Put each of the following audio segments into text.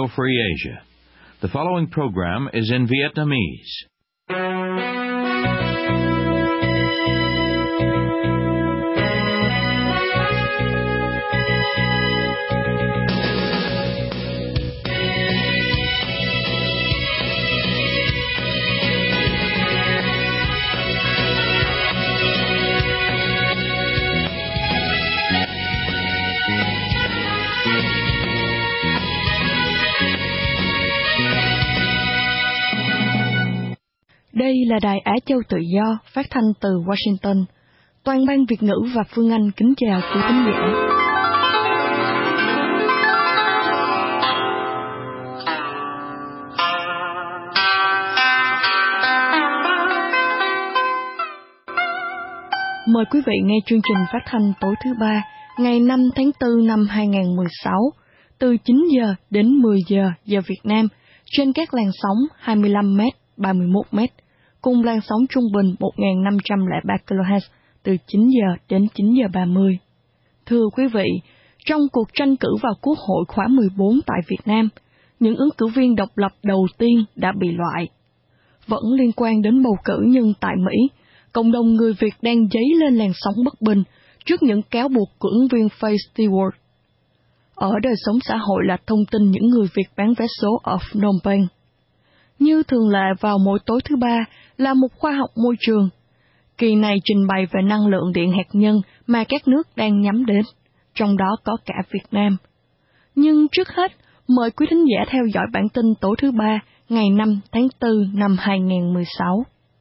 Free Asia. The following program is in Vietnamese. Đây là Đài Á Châu Tự Do, phát thanh từ Washington. Toàn ban Việt ngữ và Phương Anh kính chào quý thính giả. Mời quý vị nghe chương trình phát thanh tối thứ Ba, ngày 5 tháng 4 năm 2016, từ 9 giờ đến 10 giờ giờ Việt Nam, trên các làn sóng 25m, 31m, cùng làn sóng trung bình 1.503 kHz từ 9 giờ đến 9 giờ 30. Thưa quý vị, trong cuộc tranh cử vào Quốc hội khóa 14 tại Việt Nam, những ứng cử viên độc lập đầu tiên đã bị loại. Vẫn liên quan đến bầu cử nhưng tại Mỹ, cộng đồng người Việt đang dấy lên làn sóng bất bình trước những cáo buộc của ứng viên Faye Stewart. Ở đời sống xã hội là thông tin những người Việt bán vé số ở Phnom Penh. Như thường lệ vào mỗi tối thứ Ba là một khoa học môi trường. Kỳ này trình bày về năng lượng điện hạt nhân mà các nước đang nhắm đến, trong đó có cả Việt Nam. Nhưng trước hết, mời quý thính giả theo dõi bản tin tối thứ Ba, ngày 5 tháng 4 năm 2016.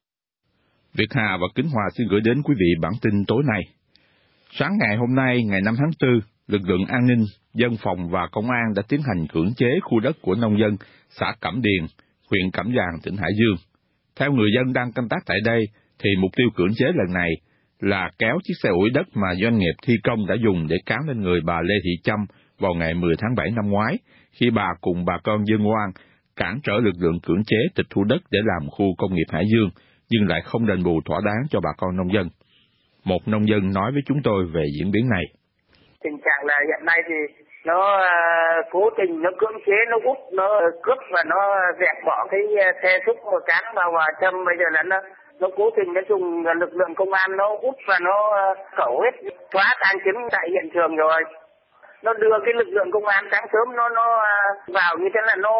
Việt Hà và Kính Hòa xin gửi đến quý vị bản tin tối nay. Sáng ngày hôm nay, ngày 5 tháng 4, lực lượng an ninh, dân phòng và công an đã tiến hành cưỡng chế khu đất của nông dân xã Cẩm Điền, huyện Cẩm Giàng, tỉnh Hải Dương. Theo người dân đang canh tác tại đây, thì mục tiêu cưỡng chế lần này là kéo chiếc xe ủi đất mà doanh nghiệp thi công đã dùng để cán lên người bà Lê Thị Trâm vào ngày 10 tháng 7 năm ngoái, khi bà cùng bà con dân oan cản trở lực lượng cưỡng chế tịch thu đất để làm khu công nghiệp Hải Dương, nhưng lại không đền bù thỏa đáng cho bà con nông dân. Một nông dân nói với chúng tôi về diễn biến này. Tình trạng là hiện nay thì nó cố tình nó cưỡng chế, nó hút, nó cướp và nó dẹp bỏ cái xe xúc một cán vào và Trâm. Bây giờ là nó cố tình nó dùng lực lượng công an nó hút và nó cẩu hết, xóa tang chứng tại hiện trường rồi. Nó đưa cái lực lượng công an sáng sớm nó vào như thế là nó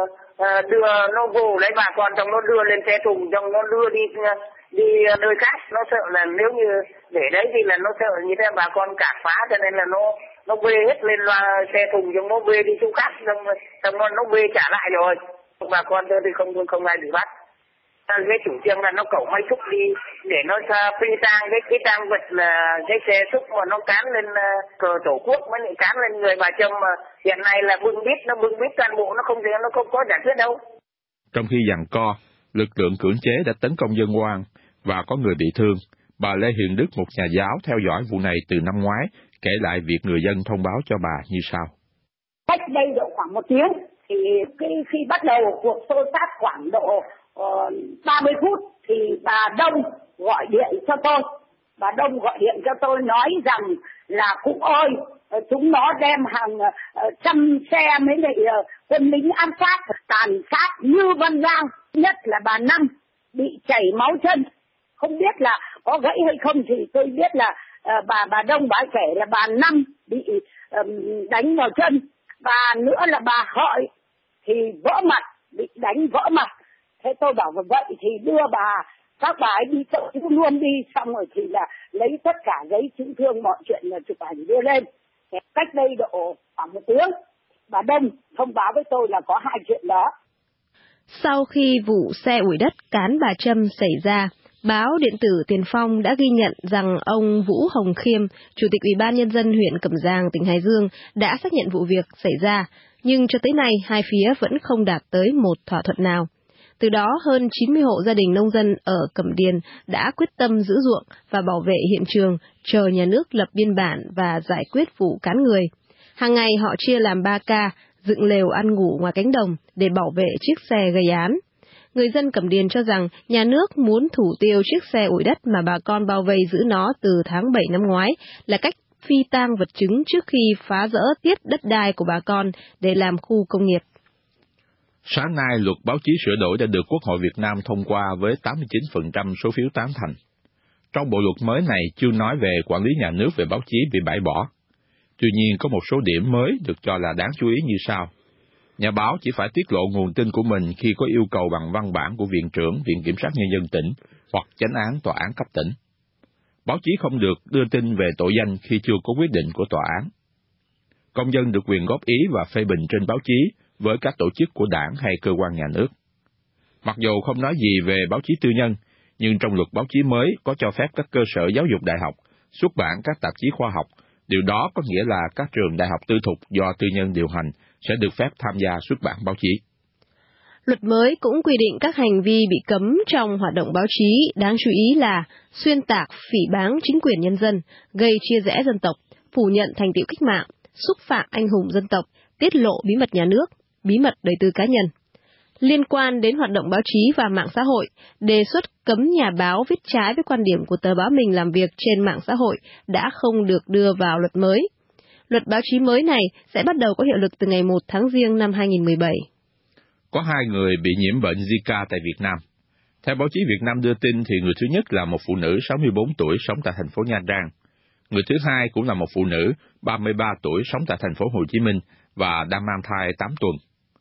đưa nó vô lấy bà con, trong nó đưa lên xe thùng, trong nó đưa đi nơi khác. Nó sợ là nếu như để đấy thì là nó sợ như thế bà con cản phá, cho nên là nó bê hết lên loa xe thùng, trong nó bê đi chỗ khác, xong nó bê trả lại rồi. Bà con thôi thì không ai bị bắt. Cái chủ trương là nó cẩu máy xúc đi để nó phi tang cái tang vật là cái xe xúc mà nó cán lên cờ Tổ quốc, mới lại cán lên người bà Trâm, mà hiện nay là bưng bít toàn bộ, nó không có giải quyết đâu. Trong khi giằng co, lực lượng cưỡng chế đã tấn công dân oan và có người bị thương. Bà Lê Hiền Đức, một nhà giáo theo dõi vụ này từ năm ngoái, kể lại việc người dân thông báo cho bà như sau. Cách đây độ khoảng 1 tiếng, thì khi bắt đầu cuộc xô xát khoảng độ 30 phút, thì bà Đông gọi điện cho tôi. Bà Đông gọi điện cho tôi nói rằng là cụ ơi, chúng nó đem hàng trăm xe mới lại quân lính ám sát, tàn sát như Văn Giang. Nhất là bà Năm bị chảy máu chân. Không biết là có gãy hay không thì tôi biết là bà Đông bà kể là bà Năm bị đánh vào chân. Bà nữa là bà Hợi thì vỡ mặt, bị đánh vỡ mặt. Thế tôi bảo vậy thì đưa các bà ấy đi cấp cứu luôn đi, xong rồi thì là lấy tất cả giấy chứng thương mọi chuyện là chụp ảnh đưa lên. Cách đây độ khoảng 1 tiếng, bà Đông thông báo với tôi là có 2 chuyện đó. Sau khi vụ xe ủi đất cán bà Trâm xảy ra, báo điện tử Tiền Phong đã ghi nhận rằng ông Vũ Hồng Khiêm, Chủ tịch Ủy ban Nhân dân huyện Cẩm Giàng, tỉnh Hải Dương, đã xác nhận vụ việc xảy ra, nhưng cho tới nay hai phía vẫn không đạt tới một thỏa thuận nào. Từ đó, hơn 90 hộ gia đình nông dân ở Cẩm Điền đã quyết tâm giữ ruộng và bảo vệ hiện trường, chờ nhà nước lập biên bản và giải quyết vụ cán người. Hàng ngày họ chia làm 3 ca, dựng lều ăn ngủ ngoài cánh đồng để bảo vệ chiếc xe gây án. Người dân Cẩm Điền cho rằng nhà nước muốn thủ tiêu chiếc xe ủi đất mà bà con bao vây giữ nó từ tháng 7 năm ngoái là cách phi tang vật chứng trước khi phá rỡ tiếp đất đai của bà con để làm khu công nghiệp. Sáng nay, luật báo chí sửa đổi đã được Quốc hội Việt Nam thông qua với 89% số phiếu tán thành. Trong bộ luật mới này chưa nói về quản lý nhà nước về báo chí bị bãi bỏ. Tuy nhiên, có một số điểm mới được cho là đáng chú ý như sau. Nhà báo chỉ phải tiết lộ nguồn tin của mình khi có yêu cầu bằng văn bản của Viện trưởng Viện Kiểm sát Nhân dân tỉnh hoặc Chánh án Tòa án cấp tỉnh. Báo chí không được đưa tin về tội danh khi chưa có quyết định của tòa án. Công dân được quyền góp ý và phê bình trên báo chí với các tổ chức của đảng hay cơ quan nhà nước. Mặc dù không nói gì về báo chí tư nhân, nhưng trong luật báo chí mới có cho phép các cơ sở giáo dục đại học xuất bản các tạp chí khoa học. Điều đó có nghĩa là các trường đại học tư thục do tư nhân điều hành sẽ được phép tham gia xuất bản báo chí. Luật mới cũng quy định các hành vi bị cấm trong hoạt động báo chí, đáng chú ý là xuyên tạc, phỉ báng chính quyền nhân dân, gây chia rẽ dân tộc, phủ nhận thành tựu cách mạng, xúc phạm anh hùng dân tộc, tiết lộ bí mật nhà nước, bí mật đời tư cá nhân. Liên quan đến hoạt động báo chí và mạng xã hội, đề xuất cấm nhà báo viết trái với quan điểm của tờ báo mình làm việc trên mạng xã hội đã không được đưa vào luật mới. Luật báo chí mới này sẽ bắt đầu có hiệu lực từ ngày 1 tháng Giêng năm 2017. Có 2 người bị nhiễm bệnh Zika tại Việt Nam. Theo báo chí Việt Nam đưa tin thì người thứ nhất là một phụ nữ 64 tuổi sống tại thành phố Nha Trang. Người thứ hai cũng là một phụ nữ 33 tuổi sống tại thành phố Hồ Chí Minh và đang mang thai 8 tuần.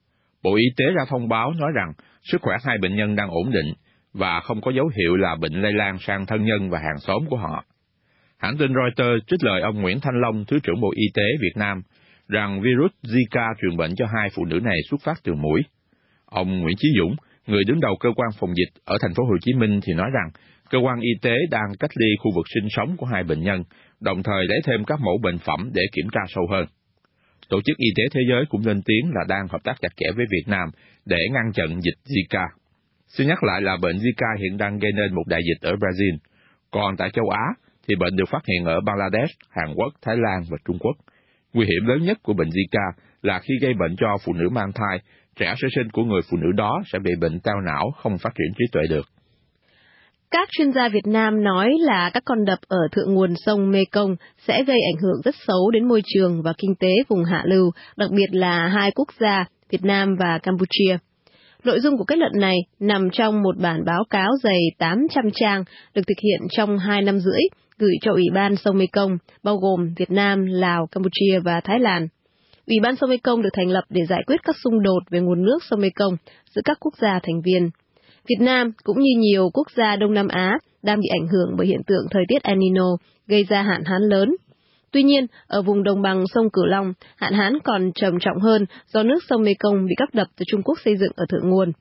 Bộ Y tế ra thông báo nói rằng sức khỏe 2 bệnh nhân đang ổn định và không có dấu hiệu là bệnh lây lan sang thân nhân và hàng xóm của họ. Hãng tin Reuters trích lời ông Nguyễn Thanh Long, Thứ trưởng Bộ Y tế Việt Nam, rằng virus Zika truyền bệnh cho 2 phụ nữ này xuất phát từ muỗi. Ông Nguyễn Chí Dũng, người đứng đầu cơ quan phòng dịch ở thành phố Hồ Chí Minh thì nói rằng cơ quan y tế đang cách ly khu vực sinh sống của 2 bệnh nhân, đồng thời lấy thêm các mẫu bệnh phẩm để kiểm tra sâu hơn. Tổ chức Y tế Thế giới cũng lên tiếng là đang hợp tác chặt chẽ với Việt Nam để ngăn chặn dịch Zika. Xin nhắc lại là bệnh Zika hiện đang gây nên một đại dịch ở Brazil, còn tại châu Á thì bệnh được phát hiện ở Bangladesh, Hàn Quốc, Thái Lan và Trung Quốc. Nguy hiểm lớn nhất của bệnh Zika là khi gây bệnh cho phụ nữ mang thai, trẻ sơ sinh của người phụ nữ đó sẽ bị bệnh teo não, không phát triển trí tuệ được. Các chuyên gia Việt Nam nói là các con đập ở thượng nguồn sông Mekong sẽ gây ảnh hưởng rất xấu đến môi trường và kinh tế vùng hạ lưu, đặc biệt là 2 quốc gia, Việt Nam và Campuchia. Nội dung của kết luận này nằm trong một bản báo cáo dày 800 trang được thực hiện trong 2 năm rưỡi, gửi cho Ủy ban sông Mekong, bao gồm Việt Nam, Lào, Campuchia và Thái Lan. Ủy ban sông Mekong được thành lập để giải quyết các xung đột về nguồn nước sông Mekong giữa các quốc gia thành viên. Việt Nam, cũng như nhiều quốc gia Đông Nam Á, đang bị ảnh hưởng bởi hiện tượng thời tiết El Nino, gây ra hạn hán lớn. Tuy nhiên, ở vùng đồng bằng sông Cửu Long, hạn hán còn trầm trọng hơn do nước sông Mekong bị các đập từ Trung Quốc xây dựng ở thượng nguồn.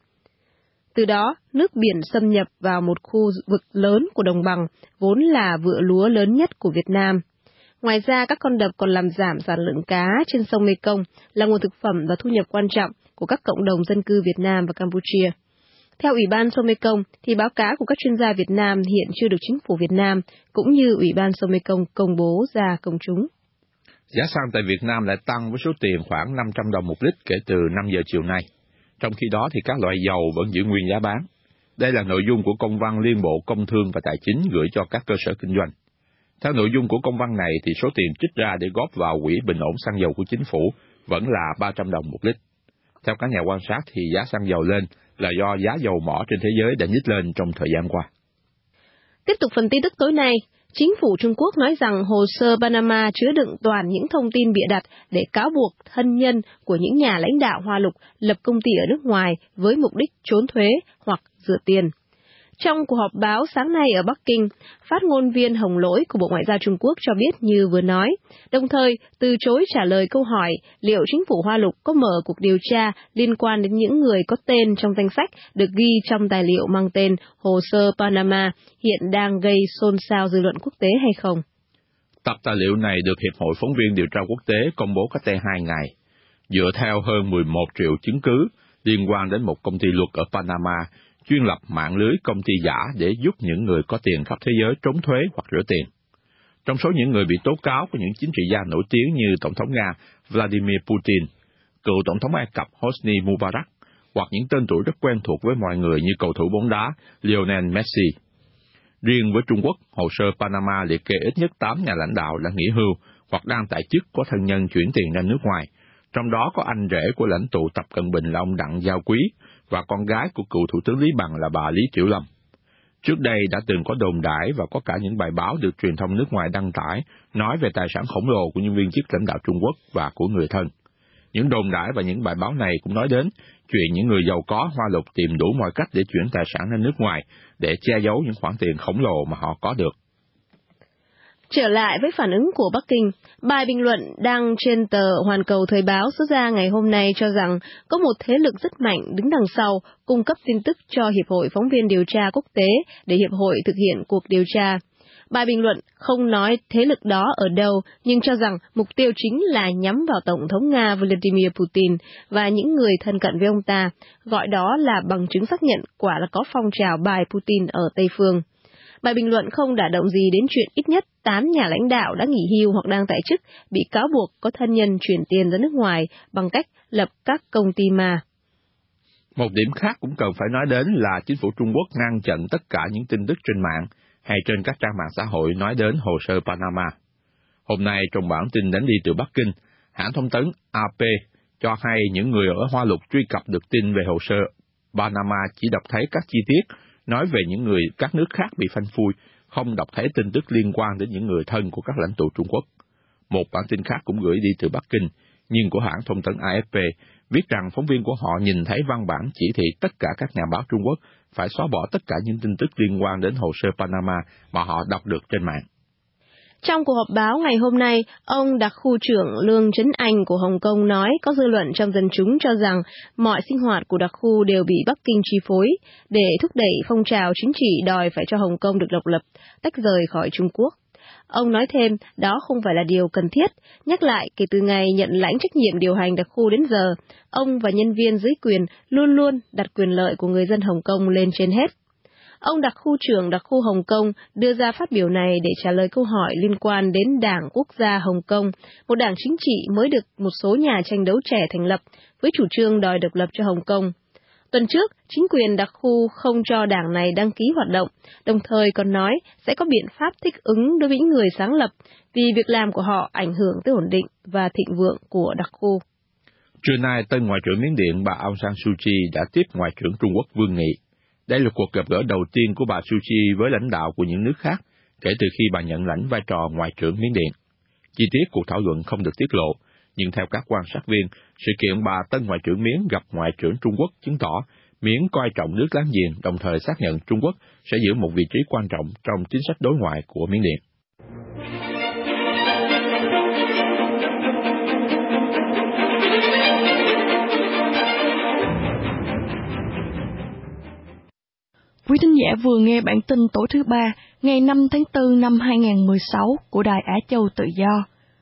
Từ đó, nước biển xâm nhập vào một khu vực lớn của đồng bằng, vốn là vựa lúa lớn nhất của Việt Nam. Ngoài ra, các con đập còn làm giảm sản lượng cá trên sông Mekong, là nguồn thực phẩm và thu nhập quan trọng của các cộng đồng dân cư Việt Nam và Campuchia. Theo Ủy ban sông Mekong, thì báo cáo của các chuyên gia Việt Nam hiện chưa được chính phủ Việt Nam cũng như Ủy ban sông Mekong công bố ra công chúng. Giá xăng tại Việt Nam lại tăng với số tiền khoảng 500 đồng một lít kể từ 5 giờ chiều nay. Trong khi đó thì các loại dầu vẫn giữ nguyên giá bán. Đây là nội dung của công văn Liên Bộ Công Thương và Tài chính gửi cho các cơ sở kinh doanh. Theo nội dung của công văn này thì số tiền trích ra để góp vào quỹ bình ổn xăng dầu của chính phủ vẫn là 300 đồng một lít. Theo các nhà quan sát thì giá xăng dầu lên là do giá dầu mỏ trên thế giới đã nhích lên trong thời gian qua. Tiếp tục phần tin tức tối nay, chính phủ Trung Quốc nói rằng hồ sơ Panama chứa đựng toàn những thông tin bịa đặt để cáo buộc thân nhân của những nhà lãnh đạo Hoa Lục lập công ty ở nước ngoài với mục đích trốn thuế hoặc rửa tiền. Trong cuộc họp báo sáng nay ở Bắc Kinh, phát ngôn viên Hồng Lỗi của Bộ Ngoại giao Trung Quốc cho biết như vừa nói, đồng thời từ chối trả lời câu hỏi liệu chính phủ Hoa Lục có mở cuộc điều tra liên quan đến những người có tên trong danh sách được ghi trong tài liệu mang tên Hồ sơ Panama hiện đang gây xôn xao dư luận quốc tế hay không. Tập tài liệu này được Hiệp hội Phóng viên Điều tra Quốc tế công bố cách đây 2 ngày, dựa theo hơn 11 triệu chứng cứ liên quan đến một công ty luật ở Panama, chuyên lập mạng lưới công ty giả để giúp những người có tiền khắp thế giới trốn thuế hoặc rửa tiền. Trong số những người bị tố cáo có những chính trị gia nổi tiếng như Tổng thống Nga Vladimir Putin, cựu Tổng thống Ai Cập Hosni Mubarak, hoặc những tên tuổi rất quen thuộc với mọi người như cầu thủ bóng đá Lionel Messi. Riêng với Trung Quốc, hồ sơ Panama liệt kê ít nhất 8 nhà lãnh đạo đã nghỉ hưu hoặc đang tại chức có thân nhân chuyển tiền ra nước ngoài, trong đó có anh rể của lãnh tụ Tập Cận Bình là ông Đặng Giao Quý và con gái của cựu Thủ tướng Lý Bằng là bà Lý Tiểu Long. Trước đây đã từng có đồn đãi và có cả những bài báo được truyền thông nước ngoài đăng tải nói về tài sản khổng lồ của những viên chức lãnh đạo Trung Quốc và của người thân. Những đồn đãi và những bài báo này cũng nói đến chuyện những người giàu có Hoa Lục tìm đủ mọi cách để chuyển tài sản ra nước ngoài để che giấu những khoản tiền khổng lồ mà họ có được. Trở lại với phản ứng của Bắc Kinh, bài bình luận đăng trên tờ Hoàn Cầu Thời báo xuất ra ngày hôm nay cho rằng có một thế lực rất mạnh đứng đằng sau cung cấp tin tức cho Hiệp hội Phóng viên Điều tra Quốc tế để Hiệp hội thực hiện cuộc điều tra. Bài bình luận không nói thế lực đó ở đâu, nhưng cho rằng mục tiêu chính là nhắm vào Tổng thống Nga Vladimir Putin và những người thân cận với ông ta, gọi đó là bằng chứng xác nhận quả là có phong trào bài Putin ở Tây Phương. Bài bình luận không đả động gì đến chuyện ít nhất 8 nhà lãnh đạo đã nghỉ hưu hoặc đang tại chức bị cáo buộc có thân nhân chuyển tiền ra nước ngoài bằng cách lập các công ty ma. Một điểm khác cũng cần phải nói đến là chính phủ Trung Quốc ngăn chặn tất cả những tin tức trên mạng hay trên các trang mạng xã hội nói đến hồ sơ Panama. Hôm nay trong bản tin đến đi từ Bắc Kinh, hãng thông tấn AP cho hay những người ở Hoa Lục truy cập được tin về hồ sơ Panama chỉ đọc thấy các chi tiết nói về những người các nước khác bị phanh phui, không đọc thấy tin tức liên quan đến những người thân của các lãnh tụ Trung Quốc. Một bản tin khác cũng gửi đi từ Bắc Kinh, nhưng của hãng thông tấn AFP, viết rằng phóng viên của họ nhìn thấy văn bản chỉ thị tất cả các nhà báo Trung Quốc phải xóa bỏ tất cả những tin tức liên quan đến hồ sơ Panama mà họ đọc được trên mạng. Trong cuộc họp báo ngày hôm nay, ông đặc khu trưởng Lương Trấn Anh của Hồng Kông nói có dư luận trong dân chúng cho rằng mọi sinh hoạt của đặc khu đều bị Bắc Kinh chi phối để thúc đẩy phong trào chính trị đòi phải cho Hồng Kông được độc lập, tách rời khỏi Trung Quốc. Ông nói thêm đó không phải là điều cần thiết, nhắc lại kể từ ngày nhận lãnh trách nhiệm điều hành đặc khu đến giờ, ông và nhân viên dưới quyền luôn luôn đặt quyền lợi của người dân Hồng Kông lên trên hết. Ông đặc khu trưởng đặc khu Hồng Kông đưa ra phát biểu này để trả lời câu hỏi liên quan đến Đảng Quốc gia Hồng Kông, một đảng chính trị mới được một số nhà tranh đấu trẻ thành lập với chủ trương đòi độc lập cho Hồng Kông. Tuần trước, chính quyền đặc khu không cho đảng này đăng ký hoạt động, đồng thời còn nói sẽ có biện pháp thích ứng đối với những người sáng lập vì việc làm của họ ảnh hưởng tới ổn định và thịnh vượng của đặc khu. Trưa nay, tân Ngoại trưởng Miến Điện bà Aung San Suu Kyi đã tiếp Ngoại trưởng Trung Quốc Vương Nghị. Đây là cuộc gặp gỡ đầu tiên của bà Suu Kyi với lãnh đạo của những nước khác kể từ khi bà nhận lãnh vai trò Ngoại trưởng Miến Điện. Chi tiết cuộc thảo luận không được tiết lộ, nhưng theo các quan sát viên, sự kiện bà tân Ngoại trưởng Miến gặp Ngoại trưởng Trung Quốc chứng tỏ Miến coi trọng nước láng giềng, đồng thời xác nhận Trung Quốc sẽ giữ một vị trí quan trọng trong chính sách đối ngoại của Miến Điện. Quý thính giả vừa nghe bản tin tối thứ Ba, ngày 5 tháng 4 năm 2016 của Đài Á Châu Tự Do.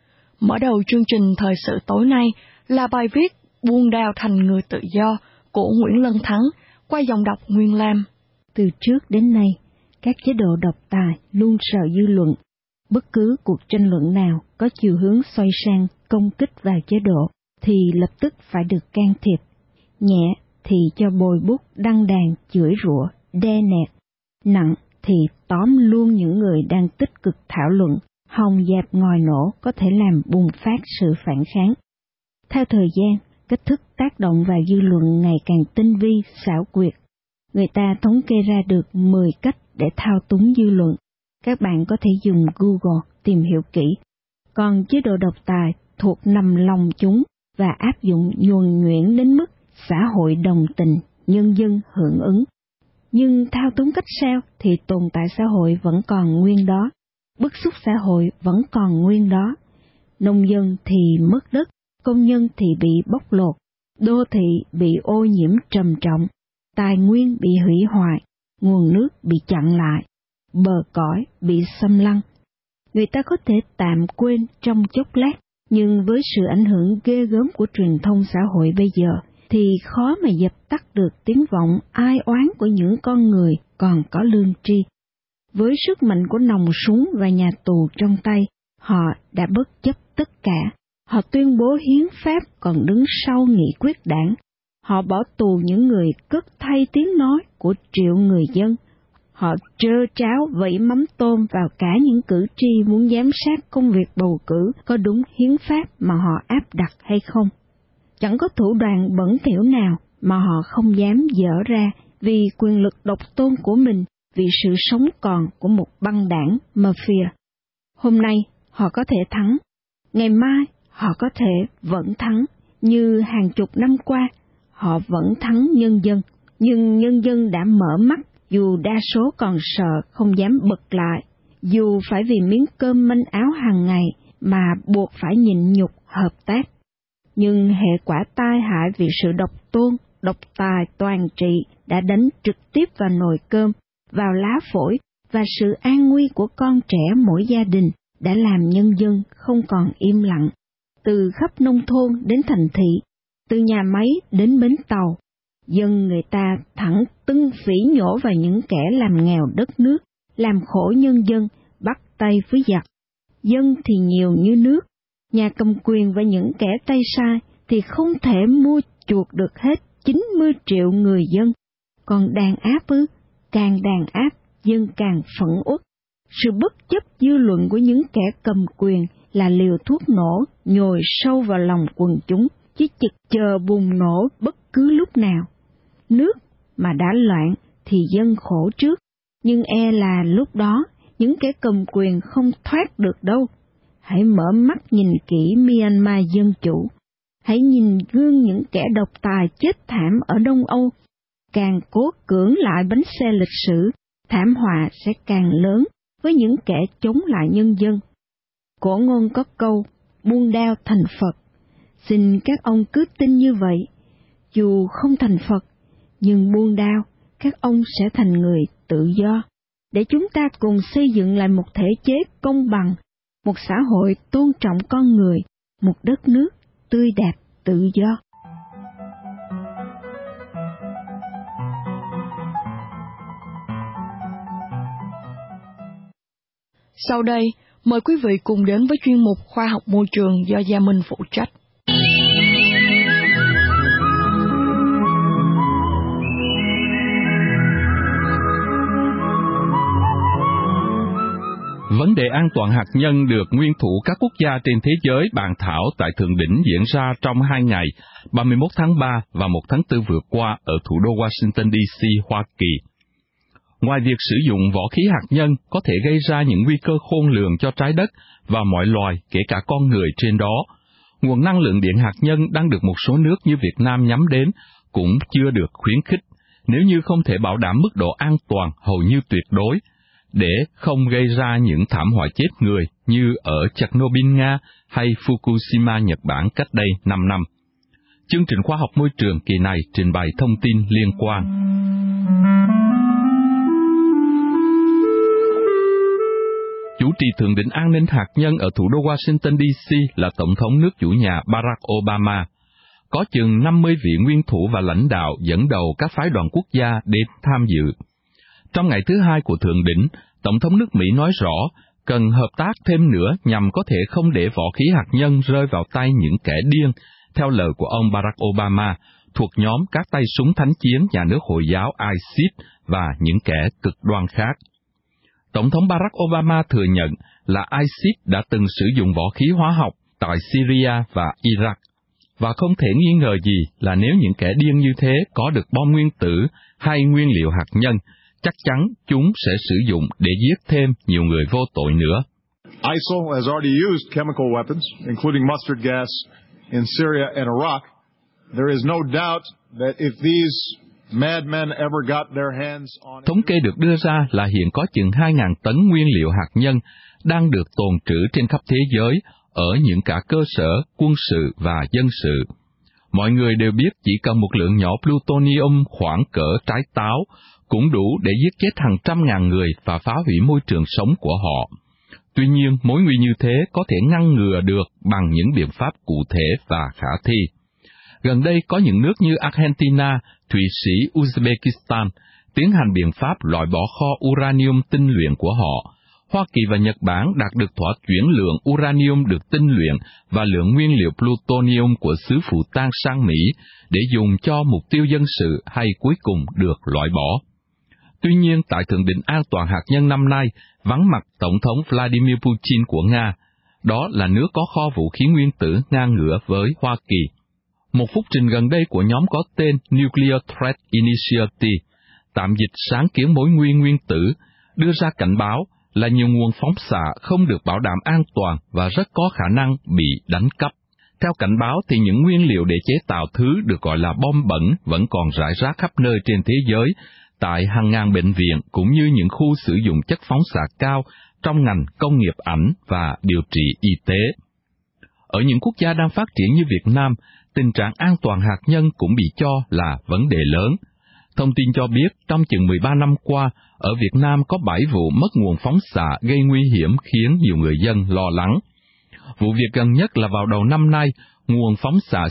Mở đầu chương trình thời sự tối nay là bài viết Buông đao thành người tự do của Nguyễn Lân Thắng qua dòng đọc Nguyên Lam. Từ trước đến nay, các chế độ độc tài luôn sợ dư luận. Bất cứ cuộc tranh luận nào có chiều hướng xoay sang công kích vào chế độ thì lập tức phải được can thiệp. Nhẹ thì cho bồi bút đăng đàn chửi rủa, đe nẹt. Nặng thì tóm luôn những người đang tích cực thảo luận, hòng dẹp ngòi nổ có thể làm bùng phát sự phản kháng. Theo thời gian, cách thức tác động vào dư luận ngày càng tinh vi, xảo quyệt. Người ta thống kê ra được 10 cách để thao túng dư luận. Các bạn có thể dùng Google tìm hiểu kỹ. Còn chế độ độc tài thuộc nằm lòng chúng và áp dụng nhuần nhuyễn đến mức xã hội đồng tình, nhân dân hưởng ứng. Nhưng thao túng cách sao thì tồn tại xã hội vẫn còn nguyên đó, bức xúc xã hội vẫn còn nguyên đó. Nông dân thì mất đất, công nhân thì bị bóc lột, đô thị bị ô nhiễm trầm trọng, tài nguyên bị hủy hoại, nguồn nước bị chặn lại, bờ cõi bị xâm lăng. Người ta có thể tạm quên trong chốc lát, nhưng với sự ảnh hưởng ghê gớm của truyền thông xã hội bây giờ, thì khó mà dập tắt được tiếng vọng ai oán của những con người còn có lương tri. Với sức mạnh của nòng súng và nhà tù trong tay, họ đã bất chấp tất cả. Họ tuyên bố hiến pháp còn đứng sau nghị quyết đảng. Họ bỏ tù những người cất thay tiếng nói của triệu người dân. Họ trơ tráo vẫy mắm tôm vào cả những cử tri muốn giám sát công việc bầu cử có đúng hiến pháp mà họ áp đặt hay không. chẳng có thủ đoạn bẩn thỉu nào mà họ không dám dở ra vì quyền lực độc tôn của mình, vì sự sống còn của một băng đảng mafia. Hôm nay họ có thể thắng, ngày mai họ có thể vẫn thắng, như hàng chục năm qua họ vẫn thắng nhân dân, nhưng nhân dân đã mở mắt, dù đa số còn sợ không dám bật lại, dù phải vì miếng cơm manh áo hàng ngày mà buộc phải nhịn nhục hợp tác. Nhưng hệ quả tai hại vì sự độc tôn, độc tài toàn trị đã đánh trực tiếp vào nồi cơm, vào lá phổi và sự an nguy của con trẻ mỗi gia đình đã làm nhân dân không còn im lặng. Từ khắp nông thôn đến thành thị, từ nhà máy đến bến tàu, dân người ta thẳng tưng phỉ nhổ vào những kẻ làm nghèo đất nước, làm khổ nhân dân, bắt tay với giặc. Dân thì nhiều như nước, nhà cầm quyền và những kẻ tay sai thì không thể mua chuộc được hết 90 triệu người dân. Còn đàn áp ư? Càng đàn áp, dân càng phẫn uất. Sự bất chấp dư luận của những kẻ cầm quyền là liều thuốc nổ nhồi sâu vào lòng quần chúng, chỉ chực chờ bùng nổ bất cứ lúc nào. Nước mà đã loạn thì dân khổ trước, nhưng e là lúc đó những kẻ cầm quyền không thoát được đâu. Hãy mở mắt nhìn kỹ Myanmar dân chủ. Hãy nhìn gương những kẻ độc tài chết thảm ở Đông Âu. Càng cố cưỡng lại bánh xe lịch sử, thảm họa sẽ càng lớn với những kẻ chống lại nhân dân. Cổ ngôn có câu, buông đao thành Phật. Xin các ông cứ tin như vậy. Dù không thành Phật, nhưng buông đao, các ông sẽ thành người tự do. Để chúng ta cùng xây dựng lại một thể chế công bằng, một xã hội tôn trọng con người, một đất nước tươi đẹp tự do. Sau đây, mời quý vị cùng đến với chuyên mục Khoa học môi trường do Gia Minh phụ trách. Vấn đề an toàn hạt nhân được nguyên thủ các quốc gia trên thế giới bàn thảo tại thượng đỉnh diễn ra trong 2 ngày, 31 tháng 3 và 1 tháng 4 vừa qua ở thủ đô Washington DC, Hoa Kỳ. Ngoài việc sử dụng võ khí hạt nhân có thể gây ra những nguy cơ khôn lường cho trái đất và mọi loài, kể cả con người trên đó, nguồn năng lượng điện hạt nhân đang được một số nước như Việt Nam nhắm đến cũng chưa được khuyến khích, nếu như không thể bảo đảm mức độ an toàn hầu như tuyệt đối, để không gây ra những thảm họa chết người như ở Chernobyl, Nga hay Fukushima, Nhật Bản cách đây 5 năm. Chương trình khoa học môi trường kỳ này trình bày thông tin liên quan. Chủ trì thượng đỉnh an ninh hạt nhân ở thủ đô Washington DC là Tổng thống nước chủ nhà Barack Obama. Có chừng 50 vị nguyên thủ và lãnh đạo dẫn đầu các phái đoàn quốc gia đến tham dự. Trong ngày thứ 2 của thượng đỉnh, Tổng thống nước Mỹ nói rõ cần hợp tác thêm nữa nhằm có thể không để võ khí hạt nhân rơi vào tay những kẻ điên, theo lời của ông Barack Obama, thuộc nhóm các tay súng thánh chiến nhà nước Hồi giáo ISIS và những kẻ cực đoan khác. Tổng thống Barack Obama thừa nhận là ISIS đã từng sử dụng võ khí hóa học tại Syria và Iraq, và không thể nghi ngờ gì là nếu những kẻ điên như thế có được bom nguyên tử hay nguyên liệu hạt nhân, chắc chắn chúng sẽ sử dụng để giết thêm nhiều người vô tội nữa. ISIL has already used chemical weapons, including mustard gas, in Syria and Iraq. There is no doubt that if these madmen ever got their hands on... Thống kê được đưa ra là hiện có chừng 2.000 tấn nguyên liệu hạt nhân đang được tồn trữ trên khắp thế giới ở những cả cơ sở, quân sự và dân sự. Mọi người đều biết chỉ cần một lượng nhỏ plutonium khoảng cỡ trái táo cũng đủ để giết chết hàng trăm ngàn người và phá hủy môi trường sống của họ. Tuy nhiên, mối nguy như thế có thể ngăn ngừa được bằng những biện pháp cụ thể và khả thi. Gần đây có những nước như Argentina, Thụy Sĩ, Uzbekistan tiến hành biện pháp loại bỏ kho uranium tinh luyện của họ. Hoa Kỳ và Nhật Bản đạt được thỏa chuyển lượng uranium được tinh luyện và lượng nguyên liệu plutonium của xứ phụ tan sang Mỹ để dùng cho mục tiêu dân sự hay cuối cùng được loại bỏ. Tuy nhiên, tại Thượng đỉnh An toàn hạt nhân năm nay, vắng mặt Tổng thống Vladimir Putin của Nga. Đó là nước có kho vũ khí nguyên tử ngang ngửa với Hoa Kỳ. Một phúc trình gần đây của nhóm có tên Nuclear Threat Initiative, tạm dịch sáng kiến mối nguy nguyên tử, đưa ra cảnh báo là nhiều nguồn phóng xạ không được bảo đảm an toàn và rất có khả năng bị đánh cắp. Theo cảnh báo thì những nguyên liệu để chế tạo thứ được gọi là bom bẩn vẫn còn rải rác khắp nơi trên thế giới, tại hàng ngàn bệnh viện cũng như những khu sử dụng chất phóng xạ cao trong ngành công nghiệp ảnh và điều trị y tế. Ở những quốc gia đang phát triển như Việt Nam, tình trạng an toàn hạt nhân cũng bị cho là vấn đề lớn. Thông tin cho biết trong chừng 13 năm qua, ở Việt Nam có 7 vụ mất nguồn phóng xạ gây nguy hiểm khiến nhiều người dân lo lắng. Vụ việc gần nhất là vào đầu năm nay, nguồn phóng xạ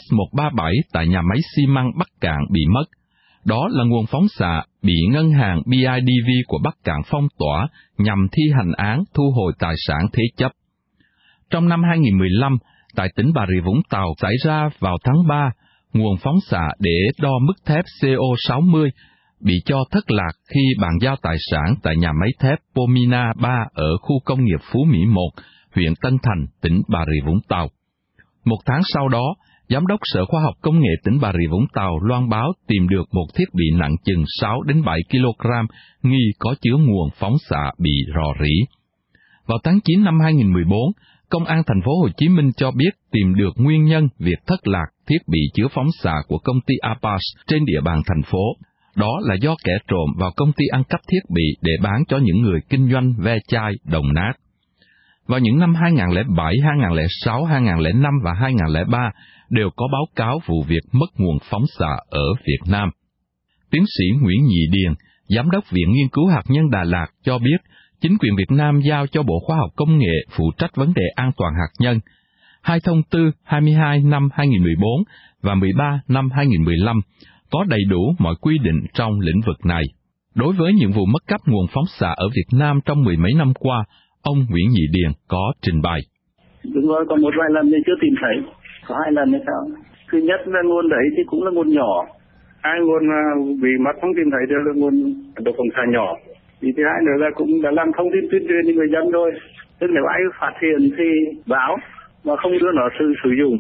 CS137 tại nhà máy xi măng Bắc Cạn bị mất. Đó là nguồn phóng xạ bị ngân hàng BIDV của Bắc Cạn phong tỏa nhằm thi hành án thu hồi tài sản thế chấp. Trong năm 2015, tại tỉnh Bà Rịa Vũng Tàu xảy ra vào tháng 3, nguồn phóng xạ để đo mức thép CO60 bị cho thất lạc khi bàn giao tài sản tại nhà máy thép Pomina 3 ở khu công nghiệp Phú Mỹ 1, huyện Tân Thành, tỉnh Bà Rịa Vũng Tàu. Một tháng sau đó, Giám đốc Sở Khoa học Công nghệ tỉnh Bà Rịa Vũng Tàu loan báo tìm được một thiết bị nặng chừng 6 đến 7 kg nghi có chứa nguồn phóng xạ bị rò rỉ. Vào tháng 9 năm 2014, Công an thành phố Hồ Chí Minh cho biết tìm được nguyên nhân việc thất lạc thiết bị chứa phóng xạ của công ty Apache trên địa bàn thành phố. Đó là do kẻ trộm vào công ty ăn cắp thiết bị để bán cho những người kinh doanh ve chai đồng nát. Vào những năm 2007, 2006, 2005 và 2003 đều có báo cáo vụ việc mất nguồn phóng xạ ở Việt Nam. Tiến sĩ Nguyễn Nhị Điền, Giám đốc Viện Nghiên cứu Hạt nhân Đà Lạt cho biết, chính quyền Việt Nam giao cho Bộ Khoa học Công nghệ phụ trách vấn đề an toàn hạt nhân. Hai thông tư 22 năm 2014 và 13 năm 2015 có đầy đủ mọi quy định trong lĩnh vực này. Đối với những vụ mất cắp nguồn phóng xạ ở Việt Nam trong mười mấy năm qua, ông Nguyễn Nhị Điền có trình bày. Đúng rồi, còn một vài lần thì chưa tìm thấy, có 2 lần hay sao. Thứ nhất là nguồn đấy thì cũng là nguồn nhỏ. Hai nguồn bị mất không tìm thấy đều là nguồn độ phóng xạ nhỏ. Thì thứ hai nữa là cũng đã làm thông tin tuyên truyền cho người dân rồi. Tức nếu ai phát hiện thì báo mà không đưa nó sử dụng.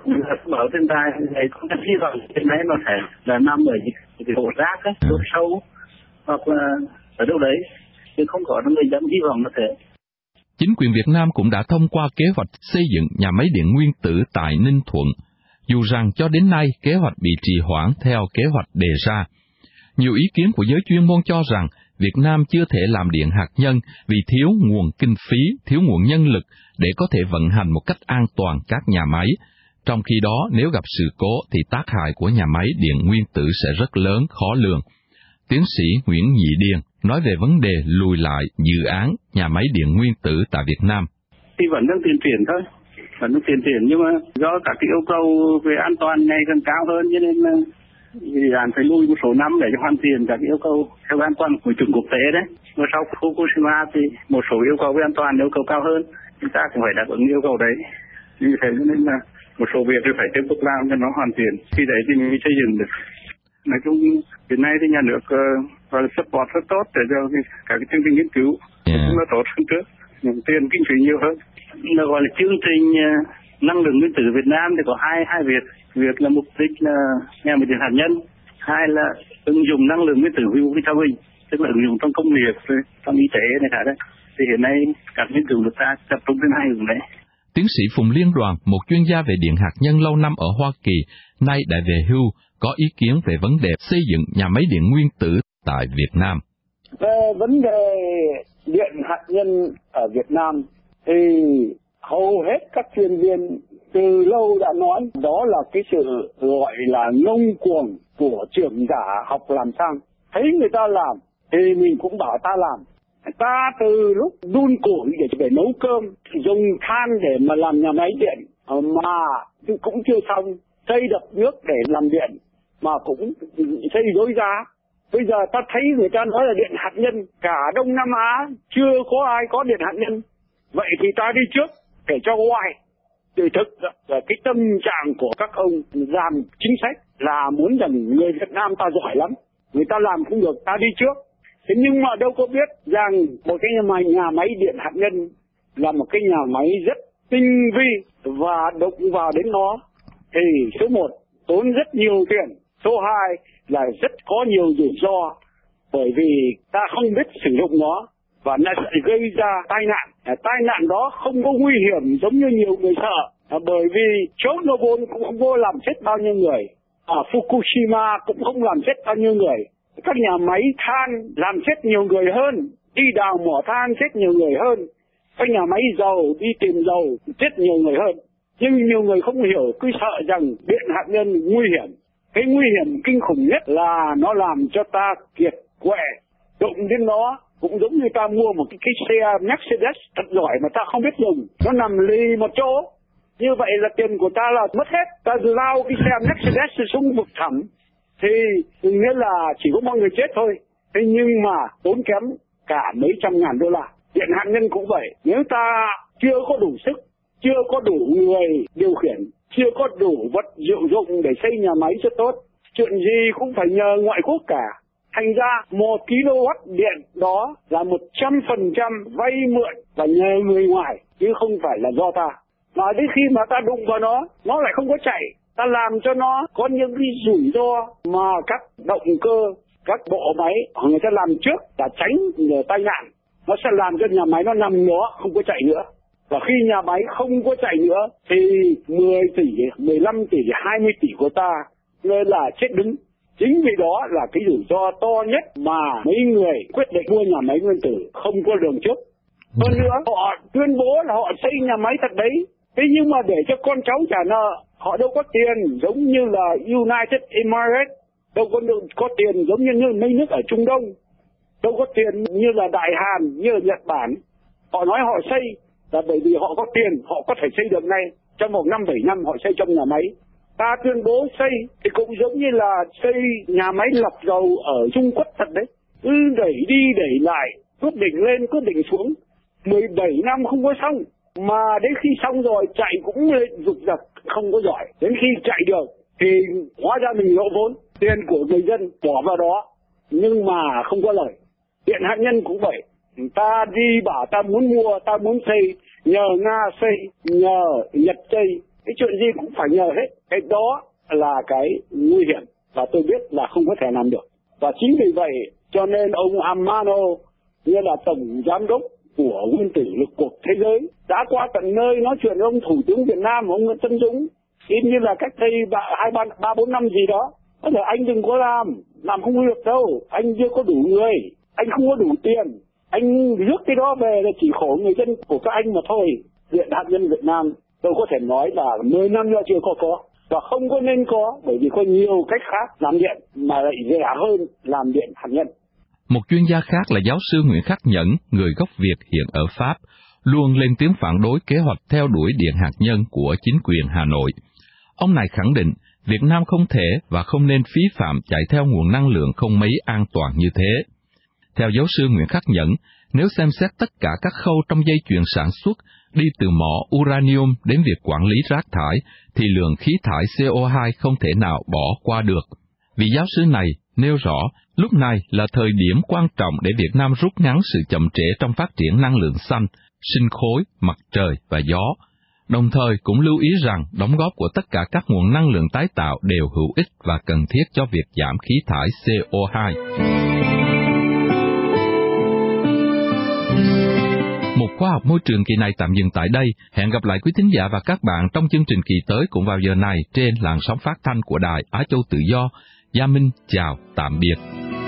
Bảo trên đài này không có hy vọng trên đấy nó sẽ là nằm ở cái hồ rác ấy, đốt sâu hoặc là ở đâu đấy, chứ không có người dân hy vọng nó thế. Chính quyền Việt Nam cũng đã thông qua kế hoạch xây dựng nhà máy điện nguyên tử tại Ninh Thuận, dù rằng cho đến nay kế hoạch bị trì hoãn theo kế hoạch đề ra. Nhiều ý kiến của giới chuyên môn cho rằng Việt Nam chưa thể làm điện hạt nhân vì thiếu nguồn kinh phí, thiếu nguồn nhân lực để có thể vận hành một cách an toàn các nhà máy. Trong khi đó, nếu gặp sự cố thì tác hại của nhà máy điện nguyên tử sẽ rất lớn, khó lường. Tiến sĩ Nguyễn Nhị Điền nói về vấn đề lùi lại dự án nhà máy điện nguyên tử tại Việt Nam. Thì vẫn đang tiến triển thôi, vẫn đang tiến triển, nhưng mà do các cái yêu cầu về an toàn ngày càng cao hơn, cho nên là dự án phải lùi một số năm để cho hoàn thiện các yêu cầu theo an toàn của chuẩn quốc tế đấy. Và sau Fukushima thì một số yêu cầu về an toàn yêu cầu cao hơn, chúng ta cũng phải đáp ứng yêu cầu đấy. Như thế nên là một số việc thì phải tiếp tục làm cho nó hoàn thiện, khi đấy thì mới xây dựng được. Nói chung hiện nay thì nhà nước gọi là support rất tốt để cho các cái chương trình nghiên cứu cũng là tốt hơn trước, những tiền kinh phí nhiều hơn. Nó gọi là chương trình năng lượng nguyên tử Việt Nam thì có hai việc là mục đích là nhà máy điện hạt nhân, hai là ứng dụng năng lượng nguyên tử vi mô vi bình, tức là ứng dụng trong công nghiệp, trong y tế này cả đấy. Thì hiện nay các nghiên cứu nước ta tập trung trên hai hướng đấy. Tiến sĩ Phùng Liên Đoàn, một chuyên gia về điện hạt nhân lâu năm ở Hoa Kỳ, nay đã về hưu, có ý kiến về vấn đề xây dựng nhà máy điện nguyên tử tại Việt Nam. Về vấn đề điện hạt nhân ở Việt Nam thì hầu hết các chuyên viên từ lâu đã nói đó là cái sự gọi là ngông cuồng của trưởng giả học làm sang. Thấy người ta làm thì mình cũng bảo ta làm. Ta từ lúc đun củi để nấu cơm, dùng than để mà làm nhà máy điện mà cũng chưa xong, xây đập nước để làm điện mà cũng xây dối giá. Bây giờ ta thấy người ta nói là điện hạt nhân, cả Đông Nam Á chưa có ai có điện hạt nhân. Vậy thì ta đi trước để cho ngoài. Thì thực là cái tâm trạng của các ông làm chính sách là muốn rằng người Việt Nam ta giỏi lắm, người ta làm không được, ta đi trước. Thế nhưng mà đâu có biết rằng một cái nhà máy điện hạt nhân là một cái nhà máy rất tinh vi và đụng vào đến nó thì số 1 tốn rất nhiều tiền, số 2 là rất có nhiều rủi ro, bởi vì ta không biết sử dụng nó và nó sẽ gây ra tai nạn. Tai nạn đó không có nguy hiểm giống như nhiều người sợ, bởi vì Chernobyl cũng không có làm chết bao nhiêu người, ở Fukushima cũng không làm chết bao nhiêu người. Các nhà máy than làm chết nhiều người hơn, đi đào mỏ than chết nhiều người hơn, các nhà máy dầu đi tìm dầu chết nhiều người hơn. Nhưng nhiều người không hiểu, cứ sợ rằng điện hạt nhân nguy hiểm. Cái nguy hiểm kinh khủng nhất là nó làm cho ta kiệt quệ, đụng đến nó cũng giống như ta mua một cái xe Mercedes thật giỏi mà ta không biết dùng, nó nằm lì một chỗ. Như vậy là tiền của ta là mất hết, ta lao cái xe Mercedes xuống vực thẳm thì nghĩa là chỉ có mọi người chết thôi. Thế nhưng mà tốn kém cả mấy trăm ngàn đô la. Điện hạt nhân cũng vậy, nếu ta chưa có đủ sức, chưa có đủ người điều khiển, chưa có đủ vật dụng dụng để xây nhà máy cho tốt, chuyện gì cũng phải nhờ ngoại quốc cả. Thành ra 1 kW điện đó là 100% vay mượn và nhờ người ngoài, chứ không phải là do ta. Mà đến khi mà ta đụng vào nó lại không có chạy. Ta làm cho nó có những cái rủi ro mà các động cơ, các bộ máy người ta làm trước là tránh tai nạn. Nó sẽ làm cho nhà máy nó nằm đó không có chạy nữa. Và khi nhà máy không có chạy nữa thì 10 tỷ, 15 tỷ, 20 tỷ của ta nên là chết đứng. Chính vì đó là cái rủi ro to nhất mà mấy người quyết định mua nhà máy nguyên tử không có lường trước. Hơn nữa, họ tuyên bố là họ xây nhà máy thật đấy. Thế nhưng mà để cho con cháu trả nợ, họ đâu có tiền giống như là United Emirates, đâu có tiền giống như mấy nước ở Trung Đông, đâu có tiền như là Đại Hàn, như là Nhật Bản. Họ nói họ xây là bởi vì họ có tiền, họ có thể xây được ngay trong một 5-7 năm họ xây trong nhà máy. Ta tuyên bố xây thì cũng giống như là xây nhà máy lọc dầu ở Trung Quốc thật đấy. Cứ đẩy đi đẩy lại, quyết định lên quyết định xuống, 17 năm không có xong. Mà đến khi xong rồi chạy cũng lên rục rặc, không có giỏi. Đến khi chạy được thì hóa ra mình lỗ vốn, tiền của người dân bỏ vào đó nhưng mà không có lời. Điện hạt nhân cũng vậy, ta đi bảo ta muốn mua, ta muốn xây, nhờ Nga xây, nhờ Nhật xây, cái chuyện gì cũng phải nhờ hết. Cái đó là cái nguy hiểm và tôi biết là không có thể làm được. Và chính vì vậy cho nên ông Amano như là tổng giám đốc của nguyên tử lực cuộc thế giới đã qua tận nơi nói chuyện với ông Thủ tướng Việt Nam, ông Nguyễn Tấn Dũng, ít như là cách đây 3-4 năm gì đó. Có thể anh đừng có làm không được đâu, anh chưa có đủ người, anh không có đủ tiền, anh rước cái đó về là chỉ khổ người dân của các anh mà thôi. Điện hạt nhân Việt Nam tôi có thể nói là 10 năm nữa chưa có và không có nên có, bởi vì có nhiều cách khác làm điện mà lại rẻ hơn làm điện hạt nhân. Một chuyên gia khác là giáo sư Nguyễn Khắc Nhẫn, người gốc Việt hiện ở Pháp, luôn lên tiếng phản đối kế hoạch theo đuổi điện hạt nhân của chính quyền Hà Nội. Ông này khẳng định Việt Nam không thể và không nên phí phạm chạy theo nguồn năng lượng không mấy an toàn như thế. Theo giáo sư Nguyễn Khắc Nhẫn, nếu xem xét tất cả các khâu trong dây chuyền sản xuất, đi từ mỏ uranium đến việc quản lý rác thải, thì lượng khí thải CO2 không thể nào bỏ qua được. Vị giáo sư này nêu rõ, lúc này là thời điểm quan trọng để Việt Nam rút ngắn sự chậm trễ trong phát triển năng lượng xanh, sinh khối, mặt trời và gió. Đồng thời cũng lưu ý rằng đóng góp của tất cả các nguồn năng lượng tái tạo đều hữu ích và cần thiết cho việc giảm khí thải CO2. Một khoa học môi trường kỳ này tạm dừng tại đây. Hẹn gặp lại quý thính giả và các bạn trong chương trình kỳ tới cũng vào giờ này trên làn sóng phát thanh của Đài Á Châu Tự Do. Gia Minh chào tạm biệt.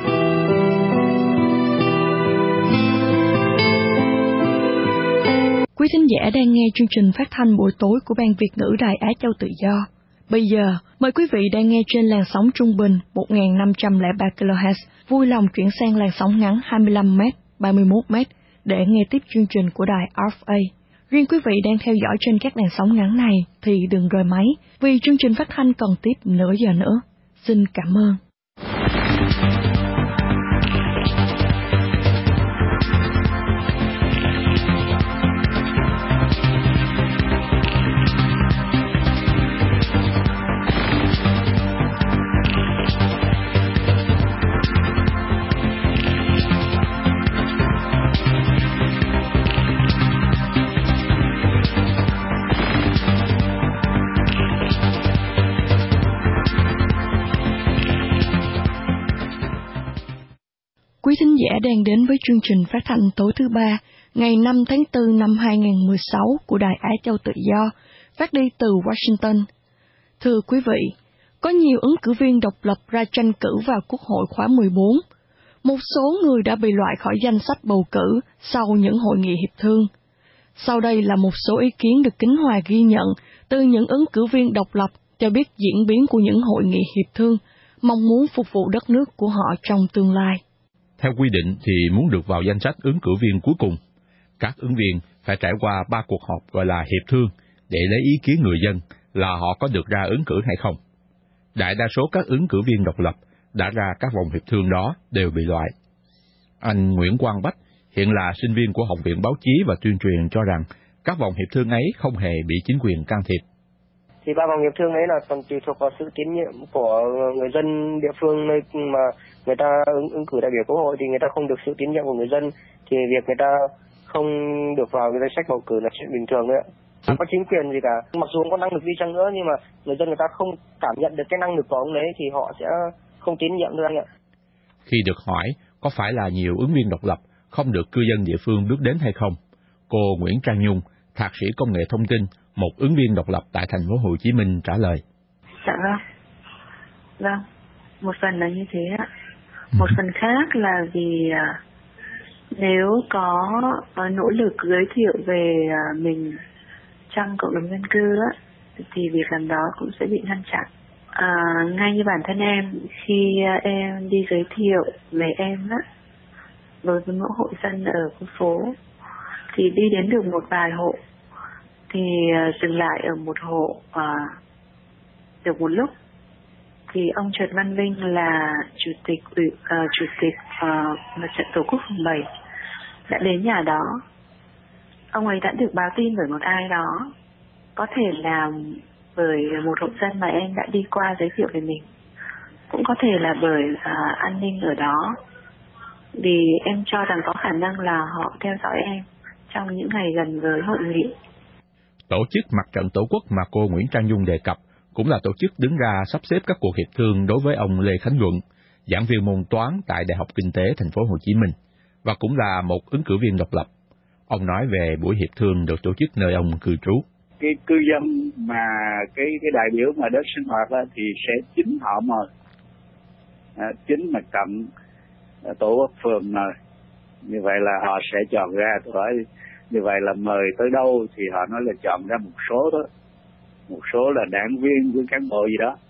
Quý thính giả đang nghe chương trình phát thanh buổi tối của Ban Việt ngữ Đài Á Châu Tự Do. Bây giờ, mời quý vị đang nghe trên làn sóng trung bình 1503 kHz, vui lòng chuyển sang làn sóng ngắn 25m, 31m để nghe tiếp chương trình của đài RFA. Riêng quý vị đang theo dõi trên các làn sóng ngắn này thì đừng rời máy, vì chương trình phát thanh còn tiếp nửa giờ nữa. Xin cảm ơn. Quý thính giả đang đến với chương trình phát thanh tối thứ ba, ngày 5 tháng 4 năm 2016 của Đài Á Châu Tự Do, phát đi từ Washington. Thưa quý vị, có nhiều ứng cử viên độc lập ra tranh cử vào Quốc hội khóa 14. Một số người đã bị loại khỏi danh sách bầu cử sau những hội nghị hiệp thương. Sau đây là một số ý kiến được Kính Hòa ghi nhận từ những ứng cử viên độc lập cho biết diễn biến của những hội nghị hiệp thương, mong muốn phục vụ đất nước của họ trong tương lai. Theo quy định thì muốn được vào danh sách ứng cử viên cuối cùng, các ứng viên phải trải qua 3 cuộc họp gọi là hiệp thương để lấy ý kiến người dân là họ có được ra ứng cử hay không. Đại đa số các ứng cử viên độc lập đã ra các vòng hiệp thương đó đều bị loại. Anh Nguyễn Quang Bách, hiện là sinh viên của Học viện Báo chí và Tuyên truyền cho rằng các vòng hiệp thương ấy không hề bị chính quyền can thiệp. Thì 3 vòng hiệp thương ấy là còn tùy thuộc vào sự tín nhiệm của người dân địa phương nơi mà người ta ứng cử đại biểu Quốc hội, thì người ta không được sự tín nhiệm của người dân thì việc người ta không được vào cái danh sách bầu cử là chuyện bình thường đấy ạ. Không có chính quyền gì cả, mặc dù không có năng lực đi chăng nữa nhưng mà người dân người ta không cảm nhận được cái năng lực của ông đấy thì họ sẽ không tín nhiệm nữa anh ạ. Khi được hỏi có phải là nhiều ứng viên độc lập không được cư dân địa phương biết đến hay không, cô Nguyễn Trang Nhung, thạc sĩ công nghệ thông tin, một ứng viên độc lập tại thành phố Hồ Chí Minh trả lời. Dạ vâng, một phần là như thế ạ. Một phần khác là vì nếu có nỗ lực giới thiệu về mình trong cộng đồng dân cư á, thì việc làm đó cũng sẽ bị ngăn chặn. Ngay như bản thân em, khi em đi giới thiệu về em á, đối với mỗi hộ dân ở khu phố, thì đi đến được một vài hộ, thì dừng lại ở một hộ được một lúc, thì ông Trần Văn Vinh là chủ tịch Mặt trận Tổ quốc phường 7 đã đến nhà đó. Ông ấy đã được báo tin bởi một ai đó, có thể là bởi một hộ dân mà em đã đi qua giới thiệu về mình, cũng có thể là bởi an ninh ở đó, vì em cho rằng có khả năng là họ theo dõi em trong những ngày gần với hội nghị. Tổ chức Mặt trận Tổ quốc mà cô Nguyễn Trang Dung đề cập cũng là tổ chức đứng ra sắp xếp các cuộc hiệp thương đối với ông Lê Khánh Luận, giảng viên môn toán tại Đại học Kinh tế Thành phố Hồ Chí Minh, và cũng là một ứng cử viên độc lập. Ông nói về buổi hiệp thương được tổ chức nơi ông cư trú. Cái cư dân mà cái đại biểu mà đến sinh hoạt đó, thì sẽ chính họ mời, chính mà cầm tổ quốc phường mời. Như vậy là họ sẽ chọn ra, như vậy là mời tới đâu thì họ nói là chọn ra một số thôi, một số là đảng viên với cán bộ gì đó.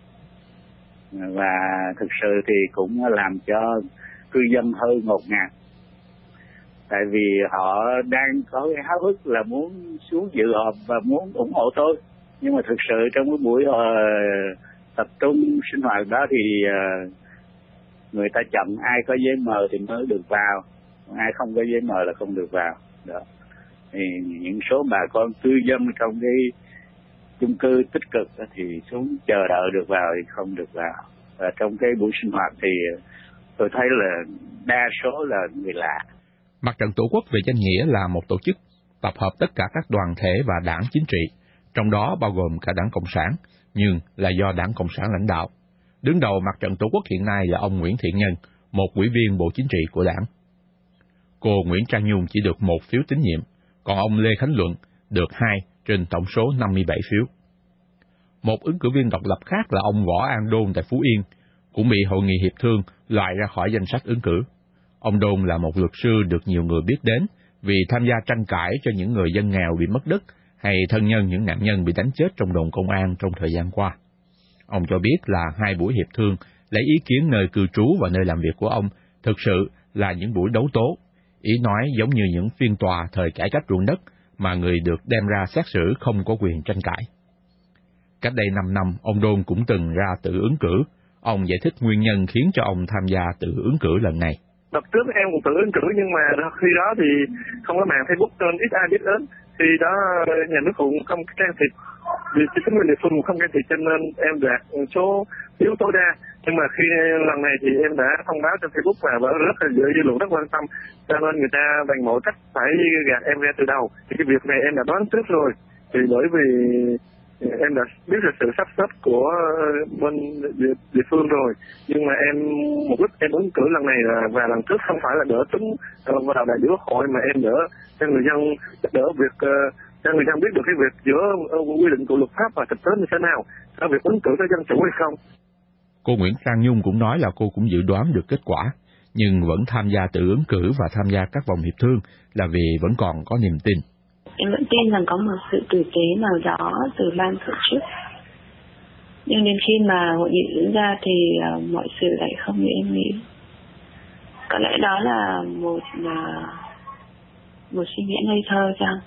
Và thực sự thì cũng làm cho cư dân hơi ngột ngạt, tại vì họ đang có cái háo hức là muốn xuống dự họp và muốn ủng hộ tôi, nhưng mà thực sự trong cái buổi tập trung sinh hoạt đó thì người ta chọn ai có giấy mời thì mới được vào, ai không có giấy mời là không được vào đó. Thì những số bà con cư dân trong cái chung cư tích cực thì xuống chờ đợi được vào thì không được vào. Và trong cái buổi sinh hoạt thì tôi thấy là đa số là người lạ. Mặt trận Tổ quốc về danh nghĩa là một tổ chức tập hợp tất cả các đoàn thể và đảng chính trị, trong đó bao gồm cả Đảng Cộng sản, nhưng là do Đảng Cộng sản lãnh đạo. Đứng đầu Mặt trận Tổ quốc hiện nay là ông Nguyễn Thiện Nhân, một ủy viên Bộ Chính trị của Đảng. Cô Nguyễn Trang Nhung chỉ được 1 phiếu tín nhiệm, còn ông Lê Khánh Luận được 2 trên tổng số 57 phiếu. Một ứng cử viên độc lập khác là ông Võ An Đôn tại Phú Yên, cũng bị Hội nghị hiệp thương loại ra khỏi danh sách ứng cử. Ông Đôn là một luật sư được nhiều người biết đến vì tham gia tranh cãi cho những người dân nghèo bị mất đất hay thân nhân những nạn nhân bị đánh chết trong đồn công an trong thời gian qua. Ông cho biết là 2 buổi hiệp thương lấy ý kiến nơi cư trú và nơi làm việc của ông thực sự là những buổi đấu tố. Ý nói giống như những phiên tòa thời cải cách ruộng đất mà người được đem ra xét xử không có quyền tranh cãi. Cách đây 5 năm, ông Đôn cũng từng ra tự ứng cử. Ông giải thích nguyên nhân khiến cho ông tham gia tự ứng cử lần này. Đợt trước em cũng tự ứng cử nhưng mà khi đó thì không có mạng Facebook nên ít ai biết đến. Khi đó nhà nước cũng không can thiệp, vì chính quyền địa phương cũng không can thiệp cho nên em đạt số phiếu tối đa. Nhưng mà khi lần này thì em đã thông báo trên Facebook và rất là dư luận rất quan tâm, cho nên người ta bằng mọi cách phải gạt em ra từ đầu. Thì cái việc này em đã đoán trước rồi. Thì bởi vì em đã biết được sự sắp xếp của bên địa phương rồi, nhưng mà mục đích em ứng cử lần này và lần trước không phải là đỡ tính vào đại biểu quốc hội, mà em đỡ cho người dân, đỡ việc cho người dân biết được cái việc giữa quy định của luật pháp và thực tế như thế nào, cho việc ứng cử có dân chủ hay không. Cô Nguyễn Trang Nhung cũng nói là cô cũng dự đoán được kết quả, nhưng vẫn tham gia tự ứng cử và tham gia các vòng hiệp thương là vì vẫn còn có niềm tin. Em vẫn tin rằng có một sự tử tế nào đó từ ban tổ chức. Nhưng đến khi mà hội nghị diễn ra thì mọi sự lại không như em nghĩ. Có lẽ đó là một suy nghĩ ngây thơ chăng?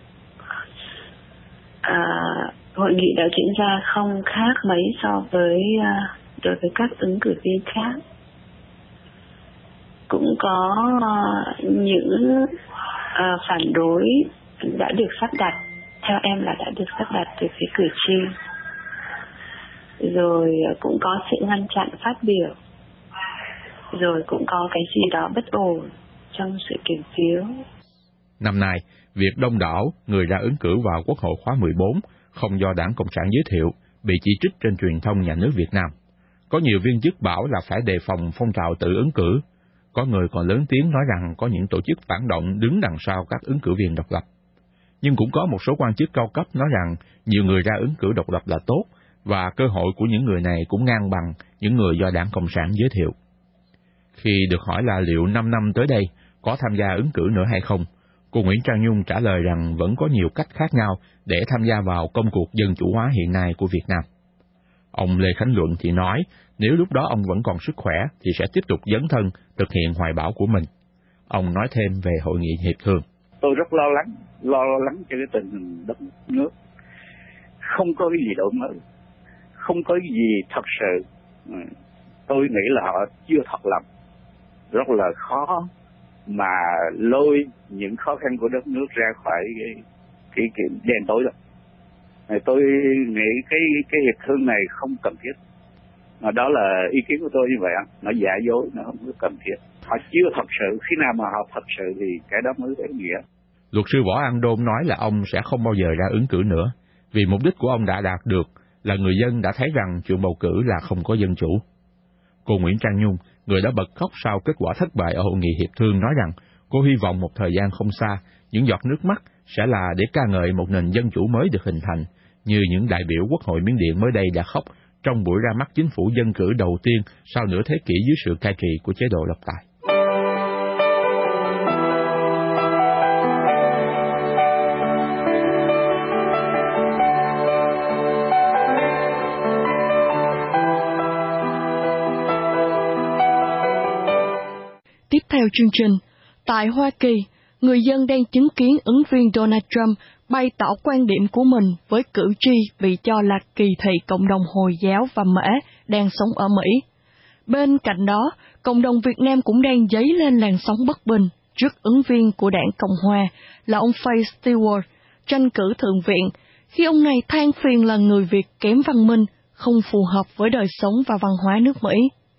Hội nghị đã diễn ra không khác mấy so với đối với các ứng cử viên khác. Cũng có những phản đối đã được sắp đặt, theo em là đã được sắp đặt từ phía cử tri, rồi cũng có sự ngăn chặn phát biểu, rồi cũng có cái gì đó bất ổn trong sự kiểm phiếu. Năm nay, việc đông đảo người ra ứng cử vào Quốc hội khóa 14 không do Đảng Cộng sản giới thiệu bị chỉ trích trên truyền thông nhà nước Việt Nam. Có nhiều viên chức bảo là phải đề phòng phong trào tự ứng cử. Có người còn lớn tiếng nói rằng có những tổ chức phản động đứng đằng sau các ứng cử viên độc lập. Nhưng cũng có một số quan chức cao cấp nói rằng nhiều người ra ứng cử độc lập là tốt, và cơ hội của những người này cũng ngang bằng những người do Đảng Cộng sản giới thiệu. Khi được hỏi là liệu 5 năm tới đây có tham gia ứng cử nữa hay không, cô Nguyễn Trang Nhung trả lời rằng vẫn có nhiều cách khác nhau để tham gia vào công cuộc dân chủ hóa hiện nay của Việt Nam. Ông Lê Khánh Luận thì nói nếu lúc đó ông vẫn còn sức khỏe thì sẽ tiếp tục dấn thân thực hiện hoài bão của mình. Ông nói thêm về hội nghị hiệp thương. Tôi rất lo lắng cho cái tình hình đất nước. Không có cái gì đổi mới, không có cái gì thật sự. Tôi nghĩ là họ chưa thật lòng. Rất là khó mà lôi những khó khăn của đất nước ra khỏi cái đen tối đâu. Tôi nghĩ cái hiệp thương này không cần thiết. Mà đó là ý kiến của tôi như vậy. Nó giả dối, nó không có cần thiết. Họ chưa thật sự, khi nào mà họ thật sự thì cái đó mới có ý nghĩa. Luật sư Võ An Đôn nói là ông sẽ không bao giờ ra ứng cử nữa, vì mục đích của ông đã đạt được là người dân đã thấy rằng chuyện bầu cử là không có dân chủ. Cô Nguyễn Trang Nhung, người đã bật khóc sau kết quả thất bại ở hội nghị hiệp thương, nói rằng cô hy vọng một thời gian không xa, những giọt nước mắt sẽ là để ca ngợi một nền dân chủ mới được hình thành, như những đại biểu Quốc hội Miến Điện mới đây đã khóc trong buổi ra mắt chính phủ dân cử đầu tiên sau nửa thế kỷ dưới sự cai trị của chế độ độc tài. Tiếp theo chương trình, tại Hoa Kỳ, người dân đang chứng kiến ứng viên Donald Trump bày tỏ quan điểm của mình với cử tri bị cho là kỳ thị cộng đồng Hồi giáo và Mễ đang sống ở Mỹ. Bên cạnh đó, cộng đồng Việt Nam cũng đang dấy lên làn sóng bất bình trước ứng viên của đảng Cộng Hòa là ông Faye Stewart tranh cử Thượng viện, khi ông này than phiền là người Việt kém văn minh, không phù hợp với đời sống và văn hóa nước Mỹ.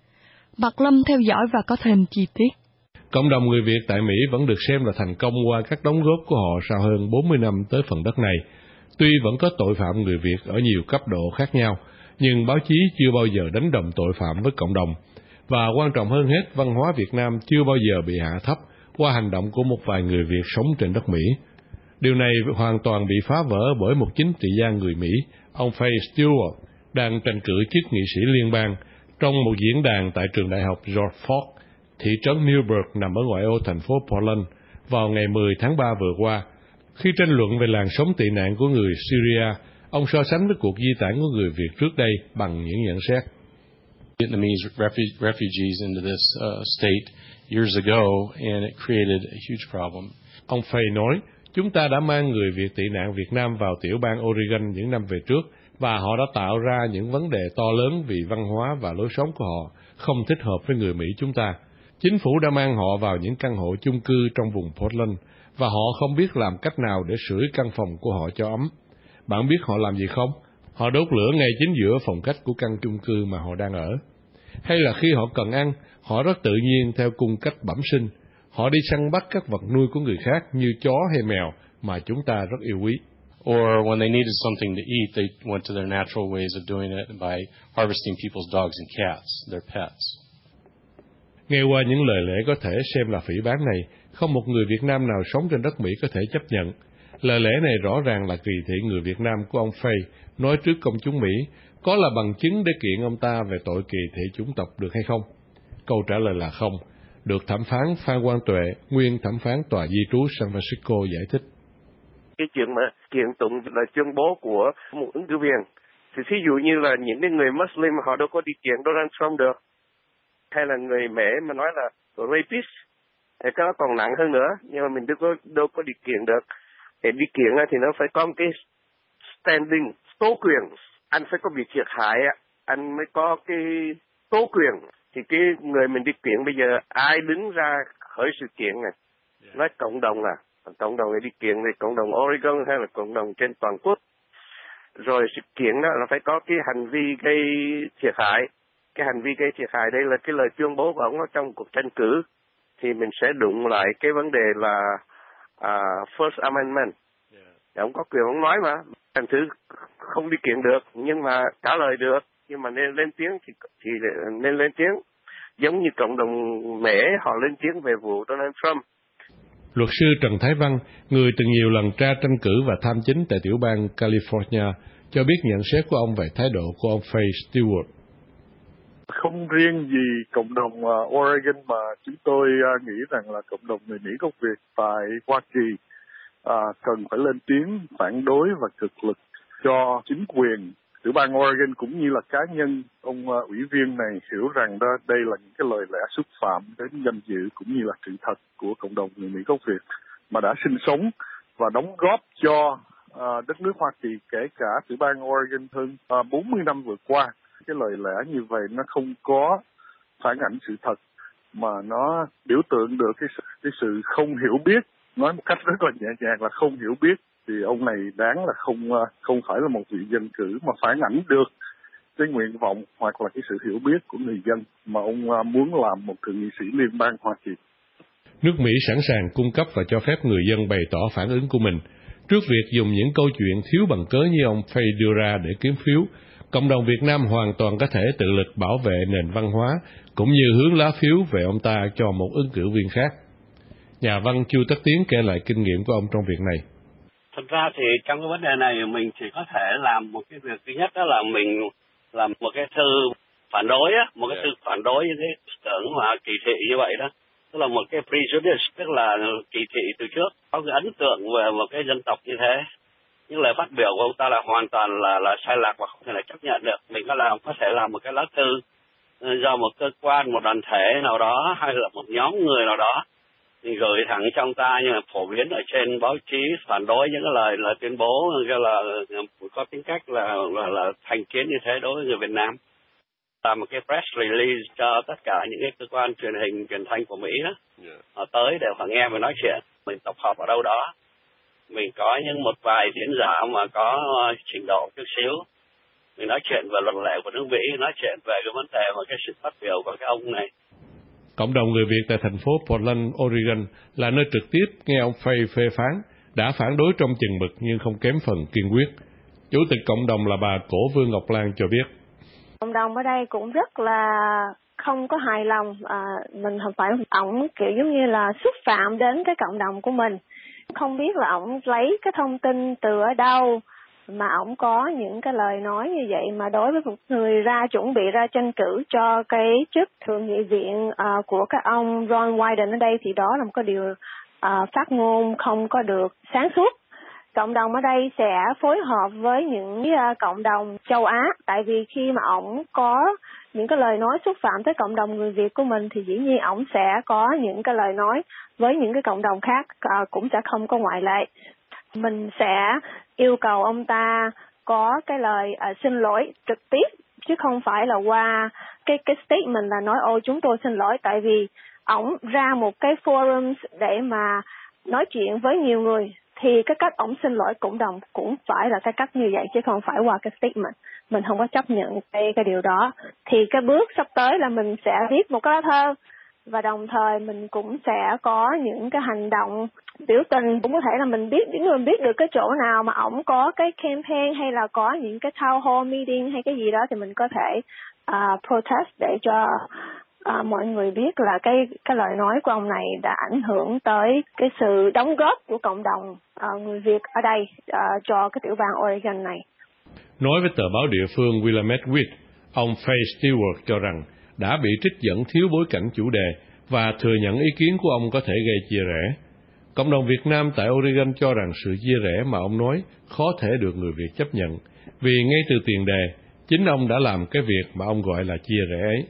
Bạc Lâm theo dõi và có thêm chi tiết. Cộng đồng người Việt tại Mỹ vẫn được xem là thành công qua các đóng góp của họ sau hơn 40 năm tới phần đất này. Tuy vẫn có tội phạm người Việt ở nhiều cấp độ khác nhau, nhưng báo chí chưa bao giờ đánh đồng tội phạm với cộng đồng. Và quan trọng hơn hết, văn hóa Việt Nam chưa bao giờ bị hạ thấp qua hành động của một vài người Việt sống trên đất Mỹ. Điều này hoàn toàn bị phá vỡ bởi một chính trị gia người Mỹ, ông Faye Stewart, đang tranh cử chức nghị sĩ liên bang trong một diễn đàn tại trường đại học George Ford, thị trấn Newburgh nằm ở ngoại ô thành phố Portland vào ngày 10 tháng 3 vừa qua. Khi tranh luận về làn sóng tị nạn của người Syria, ông so sánh với cuộc di tản của người Việt trước đây bằng những nhận xét. Vietnamese refugees into this state years ago, and it created a huge problem. Ông Faye nói, chúng ta đã mang người Việt tị nạn Việt Nam vào tiểu bang Oregon những năm về trước, và họ đã tạo ra những vấn đề to lớn vì văn hóa và lối sống của họ không thích hợp với người Mỹ chúng ta. Chính phủ đã mang họ vào những căn hộ chung cư trong vùng Portland, và họ không biết làm cách nào để sưởi căn phòng của họ cho ấm. Bạn biết họ làm gì không? Họ đốt lửa ngay chính giữa phòng khách của căn chung cư mà họ đang ở. Hay là khi họ cần ăn, họ rất tự nhiên theo cung cách bẩm sinh. Họ đi săn bắt các vật nuôi của người khác như chó hay mèo mà chúng ta rất yêu quý. or when they needed something to eat, they went to their natural ways of doing it by harvesting people's dogs and cats, their pets. Nghe qua những lời lẽ có thể xem là phỉ báng này, không một người Việt Nam nào sống trên đất Mỹ có thể chấp nhận. Lời lẽ này rõ ràng là kỳ thị người Việt Nam của ông Fay nói trước công chúng Mỹ, có là bằng chứng để kiện ông ta về tội kỳ thị chủng tộc được hay không? Câu trả lời là không, được thẩm phán Phan Quang Tuệ, nguyên thẩm phán tòa di trú San Francisco giải thích. Cái chuyện mà kiện tụng là tuyên bố của một ứng cử viên, thì ví dụ như là những cái người Muslim họ đâu có đi kiện Donald Trump được, hay là người Mễ mà nói là rapist, thì cái nó còn nặng hơn nữa, nhưng mà mình đâu có đi kiện được. Để đi kiện thì nó phải có một cái standing, tố quyền, anh phải có bị thiệt hại, anh mới có cái tố quyền. Thì cái người mình đi kiện bây giờ ai đứng ra khởi sự kiện này, nói cộng đồng cộng đồng này đi kiện thì cộng đồng Oregon hay là cộng đồng trên toàn quốc. Rồi sự kiện đó là phải có cái hành vi gây thiệt hại. Cái hành vi gây thiệt hại đây là cái lời tuyên bố của ông trong cuộc tranh cử. Thì mình sẽ đụng lại cái vấn đề là First Amendment. Ông có quyền ông nói mà. Thành thứ không đi kiện được, nhưng mà trả lời được. Nhưng mà nên lên tiếng thì nên lên tiếng. Giống như cộng đồng Mễ họ lên tiếng về vụ Donald Trump. Luật sư Trần Thái Văn, người từng nhiều lần ra tranh cử và tham chính tại tiểu bang California, cho biết nhận xét của ông về thái độ của ông Fay Stewart. Không riêng gì cộng đồng Oregon mà chúng tôi nghĩ rằng là cộng đồng người Mỹ gốc Việt tại Hoa Kỳ cần phải lên tiếng phản đối và cực lực cho chính quyền tiểu bang Oregon cũng như là cá nhân ông ủy viên này hiểu rằng đây là những cái lời lẽ xúc phạm đến danh dự cũng như là sự thật của cộng đồng người Mỹ gốc Việt mà đã sinh sống và đóng góp cho đất nước Hoa Kỳ, kể cả tiểu bang Oregon hơn 40 năm vừa qua. Cái lời lẽ như vậy nó không có phản ảnh sự thật mà nó biểu tượng được cái sự không hiểu biết, nói một cách rất là nhẹ nhàng là không hiểu biết. Thì ông này đáng là không phải là một vị dân cử mà phản ảnh được cái nguyện vọng hoặc là cái sự hiểu biết của người dân mà ông muốn làm một thượng nghị sĩ liên bang Hoa Kỳ. Nước Mỹ sẵn sàng cung cấp và cho phép người dân bày tỏ phản ứng của mình. Trước việc dùng những câu chuyện thiếu bằng cớ như ông Fay đưa ra để kiếm phiếu, cộng đồng Việt Nam hoàn toàn có thể tự lực bảo vệ nền văn hóa cũng như hướng lá phiếu về ông ta cho một ứng cử viên khác. Nhà văn Chu Tất Tiến kể lại kinh nghiệm của ông trong việc này. Thật ra thì trong cái vấn đề này mình chỉ có thể làm một cái việc thứ nhất, đó là mình làm một cái thư phản đối á, một cái thư phản đối những cái tưởng mà kỳ thị như vậy đó. Tức là một cái prejudice, tức là kỳ thị từ trước, có cái ấn tượng về một cái dân tộc như thế. Những lời phát biểu của ông ta là hoàn toàn là sai lạc và không thể là chấp nhận được. Mình có thể làm một cái lá thư do một cơ quan, một đoàn thể nào đó hay là một nhóm người nào đó thì gửi thẳng cho ông ta, nhưng mà phổ biến ở trên báo chí phản đối những cái lời là tuyên bố là có tính cách là thành kiến như thế đối với người Việt Nam. Làm một cái press release cho tất cả những cái cơ quan truyền hình, truyền thanh của Mỹ đó, họ tới để họ nghe và nói chuyện. Mình tập hợp ở đâu đó, mình có những một vài diễn giả mà có trình độ chút xíu, mình nói chuyện về luật lệ của nước Mỹ, nói chuyện về cái vấn đề và cái sự phát biểu của cái ông này. Cộng đồng người Việt tại thành phố Portland, Oregon là nơi trực tiếp nghe ông Fay phê phán, đã phản đối trong chừng mực nhưng không kém phần kiên quyết. Chủ tịch cộng đồng là bà Cổ Vương Ngọc Lan cho biết. Cộng đồng ở đây cũng rất là không có hài lòng, mình không phải ổng kiểu giống như là xúc phạm đến cái cộng đồng của mình. Không biết là ổng lấy cái thông tin từ ở đâu mà ổng có những cái lời nói như vậy, mà đối với một người chuẩn bị ra tranh cử cho cái chức thượng nghị viện của các ông Ron Wyden ở đây thì đó là một cái điều phát ngôn không có được sáng suốt. Cộng đồng ở đây sẽ phối hợp với những cộng đồng châu Á, tại vì khi mà ổng có những cái lời nói xúc phạm tới cộng đồng người Việt của mình thì dĩ nhiên ổng sẽ có những cái lời nói với những cái cộng đồng khác, cũng sẽ không có ngoại lệ. Mình sẽ yêu cầu ông ta có cái lời xin lỗi trực tiếp, chứ không phải là qua cái statement là nói chúng tôi xin lỗi, tại vì ổng ra một cái forum để mà nói chuyện với nhiều người thì cái cách ổng xin lỗi cộng đồng cũng phải là cái cách như vậy, chứ không phải qua cái statement. Mình không có chấp nhận cái điều đó. Thì cái bước sắp tới là mình sẽ viết một cái lá thơ và đồng thời mình cũng sẽ có những cái hành động biểu tình, cũng có thể là mình biết được cái chỗ nào mà ổng có cái campaign hay là có những cái town hall meeting hay cái gì đó thì mình có thể protest để cho mọi người biết là cái lời nói của ông này đã ảnh hưởng tới cái sự đóng góp của cộng đồng người Việt ở đây cho cái tiểu bang Oregon này. Nói với tờ báo địa phương Willamette Week, ông Faye Stewart cho rằng đã bị trích dẫn thiếu bối cảnh chủ đề và thừa nhận ý kiến của ông có thể gây chia rẽ. Cộng đồng Việt Nam tại Oregon cho rằng sự chia rẽ mà ông nói khó thể được người Việt chấp nhận, vì ngay từ tiền đề, chính ông đã làm cái việc mà ông gọi là chia rẽ ấy.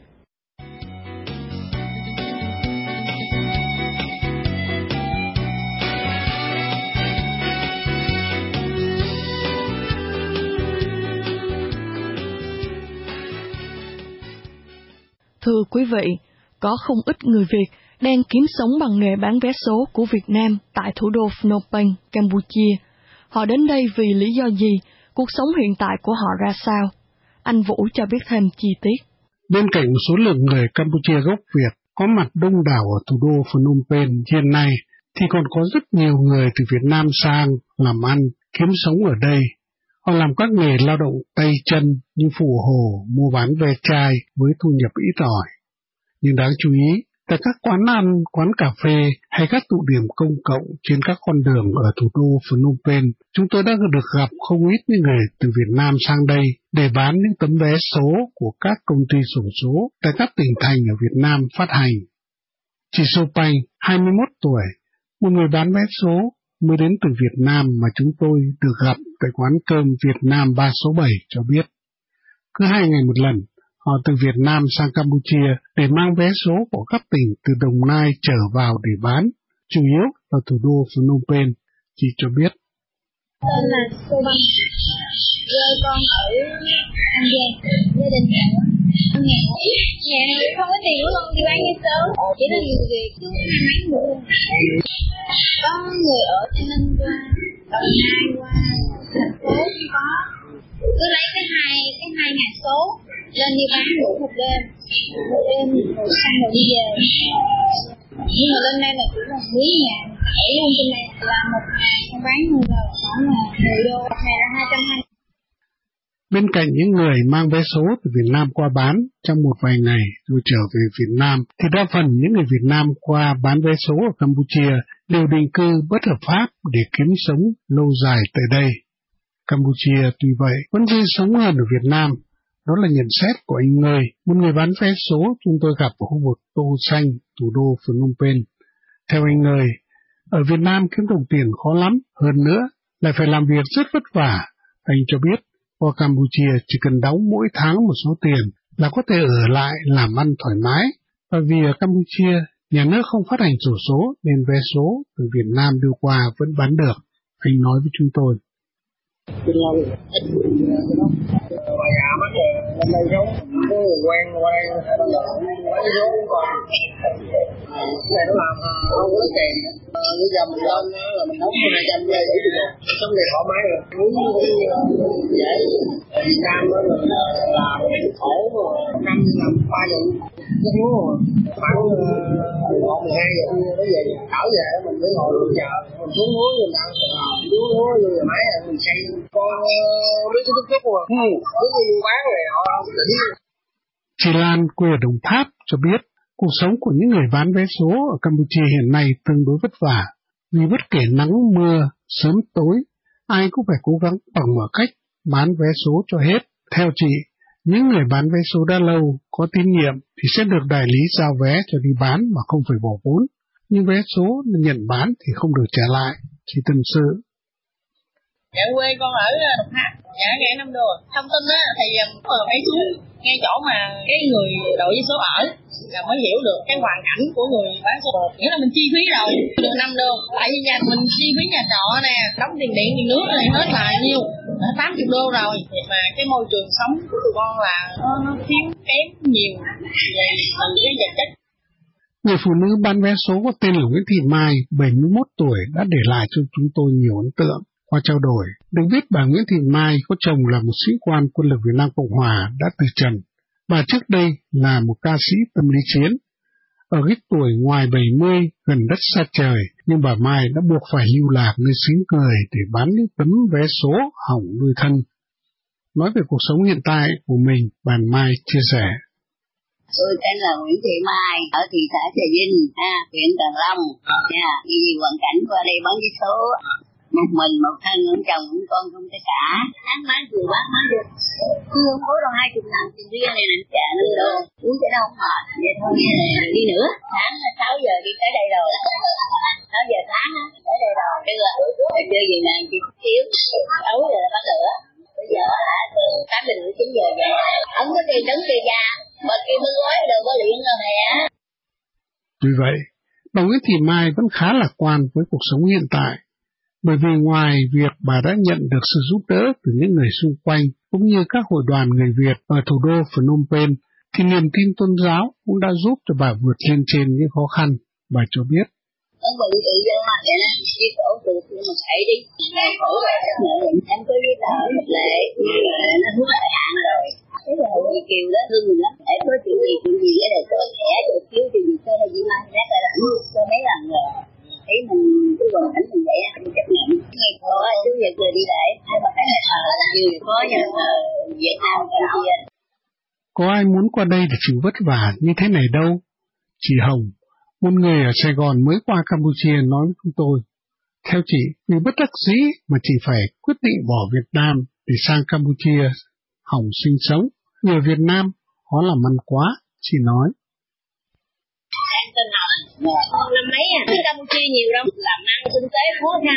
Thưa quý vị, có không ít người Việt đang kiếm sống bằng nghề bán vé số của Việt Nam tại thủ đô Phnom Penh, Campuchia. Họ đến đây vì lý do gì? Cuộc sống hiện tại của họ ra sao? Anh Vũ cho biết thêm chi tiết. Bên cạnh số lượng người Campuchia gốc Việt có mặt đông đảo ở thủ đô Phnom Penh hiện nay, thì còn có rất nhiều người từ Việt Nam sang làm ăn, kiếm sống ở đây. Họ làm các nghề lao động tay chân như phụ hồ, mua bán ve chai với thu nhập ít ỏi. Nhưng đáng chú ý, tại các quán ăn, quán cà phê hay các tụ điểm công cộng trên các con đường ở thủ đô Phnom Penh, chúng tôi đã được gặp không ít những người từ Việt Nam sang đây để bán những tấm vé số của các công ty xổ số tại các tỉnh thành ở Việt Nam phát hành. Chị Sopanh, 21 tuổi, một người bán vé số mới đến từ Việt Nam mà chúng tôi được gặp tại quán cơm Việt Nam 367 cho biết. Cứ 2 ngày một lần, họ từ Việt Nam sang Campuchia để mang vé số của các tỉnh từ Đồng Nai trở vào để bán, chủ yếu ở thủ đô Phnom Penh. Chị cho biết. Tên là cô Băng, quê con ở An Giang, gia đình nghèo không có tiền luôn đi bán vé số, chỉ là người Việt chứ hai mấy người. Có người ở Tây Ninh qua, Đồng Nai qua, thành phố cũng có. Cứ lấy cái hai ngàn số lên đi bán ngủ một đêm rồi xong rồi đi về. Nhưng mà lên đây là chỉ là mấy ngàn, nhảy lên trên này là 1 ngày không bán người là khoảng là 10 đô hay là 220. Bên cạnh những người mang vé số từ Việt Nam qua bán trong một vài ngày rồi trở về Việt Nam, thì đa phần những người Việt Nam qua bán vé số ở Campuchia đều định cư bất hợp pháp để kiếm sống lâu dài tại đây. Campuchia tuy vậy vẫn dễ sống hơn ở Việt Nam. Đó là nhận xét của anh Ngơi, một người bán vé số chúng tôi gặp ở khu vực Tô Xanh, thủ đô Phnom Penh. Theo anh Ngơi, ở Việt Nam kiếm đồng tiền khó lắm, hơn nữa lại phải làm việc rất vất vả. Anh cho biết, qua Campuchia chỉ cần đóng mỗi tháng một số tiền là có thể ở lại làm ăn thoải mái. Và vì ở Campuchia, nhà nước không phát hành xổ số nên vé số từ Việt Nam đưa qua vẫn bán được. Anh nói với chúng tôi. Ngoài nhà mất rồi, lên đây sống, có người quen bán số còn cái này nó làm không có tiền. Bây giờ mình lên là mình đóng 200 về để được, sống này thoải mái rồi, muốn dễ. Ở Việt Nam đó mình làm khổ rồi, 5 năm 3 giờ nó thiếu rồi, khoảng 11-12 giờ nó về, đảo về mình mới ngồi luôn chờ, mình xuống núi mình ăn, xuống núi rồi máy mình xây con biết cái thức rồi, cứ đi bán rồi họ tỉnh. Chị Lan quê ở Đồng Tháp cho biết cuộc sống của những người bán vé số ở Campuchia hiện nay tương đối vất vả, vì bất kể nắng mưa, sớm tối, ai cũng phải cố gắng bằng mọi cách bán vé số cho hết. Theo chị, những người bán vé số đã lâu, có tín nhiệm thì sẽ được đại lý giao vé cho đi bán mà không phải bỏ vốn. Nhưng vé số nhận bán thì không được trả lại. Chị tâm sự. Dạ quê con ở Đồng Tháp, dạ ngày 5 đô. Thông tin á thì phải xuống ngay chỗ mà cái người đội với số ở là mới hiểu được cái hoàn cảnh của người bán số. Nghĩa là mình chi phí rồi được 5 đô. Tại vì nhà mình chi phí nhà trọ nè, đóng tiền điện tiền nước này hết là nhiêu? 80 đô rồi. Mà cái môi trường sống của tụi con là nó thiếu kém nhiều về từ cái vật chất. Người phụ nữ bán vé số có tên là Nguyễn Thị Mai, 71 tuổi, đã để lại cho chúng tôi nhiều ấn tượng. Qua trao đổi, được biết bà Nguyễn Thị Mai có chồng là một sĩ quan quân lực Việt Nam Cộng Hòa đã từ trần. Bà trước đây là một ca sĩ tâm lý chiến. Ở cái tuổi ngoài 70, gần đất xa trời, nhưng bà Mai đã buộc phải lưu lạc nơi xứ người để bán những tấm vé số hỏng nuôi thân. Nói về cuộc sống hiện tại của mình, bà Mai chia sẻ. Tôi tên là Nguyễn Thị Mai, ở thị xã Trà Vinh, huyện Càng Long. Vì hoàn cảnh qua đây bán vé số, một mình, một thân, ông chồng, ông con không tới cả. Tháng bán vừa bán được. Chứ không có đâu 20 ngàn tiền riêng này nè, trả nữa đâu. Uống cái đâu không mệt, vậy thôi nghe này, đi nữa. Tháng 6 giờ đi tới đây rồi. 6 giờ sáng á, tới đây rồi. Bây giờ về này chỉ xíu, 6 giờ là bắt lửa. Bây giờ từ 8 giờ đến 9 giờ vậy. Không có tiền trứng tiền già, mà kia mới gói đồ có luyện rồi mẹ. Tuy vậy, bà Nguyễn Thị Mai vẫn khá lạc quan với cuộc sống hiện tại. Bởi vì ngoài việc bà đã nhận được sự giúp đỡ từ những người xung quanh, cũng như các hội đoàn người Việt ở thủ đô Phnom Penh, thì niềm tin tôn giáo cũng đã giúp cho bà vượt lên trên những khó khăn. Bà cho biết. Ông bận tự do mà vậy nè, đi khổ được nhưng mà phải đi. Khổ rồi, em có giấy tờ hợp lệ, nhưng mà nó hết thời hạn rồi. Thế là hội Việt Kiều đó thương mình lắm. Để có chuyện gì ở đây tôi thẻ được thiếu chuyện gì cho chị Mai rác ra lãnh cho mấy lần rồi. Thấy mình cứ hoàn cảnh mình vậy á, mình chấp nhận. Có chú Nhật rồi đi để, hai bà cái nhà thờ vừa có nhà thờ Việt Nam Campuchia. Có ai muốn qua đây để chịu vất vả như thế này đâu. Chị Hồng, một người ở Sài Gòn mới qua Campuchia nói với chúng tôi. Theo chị, vì bất đắc dĩ mà chị phải quyết định bỏ Việt Nam để sang Campuchia Hồng sinh sống. Người Việt Nam khó làm ăn quá, chị nói. Năm mấy đi Campuchia nhiều đâu, làm ăn kinh tế khó khăn.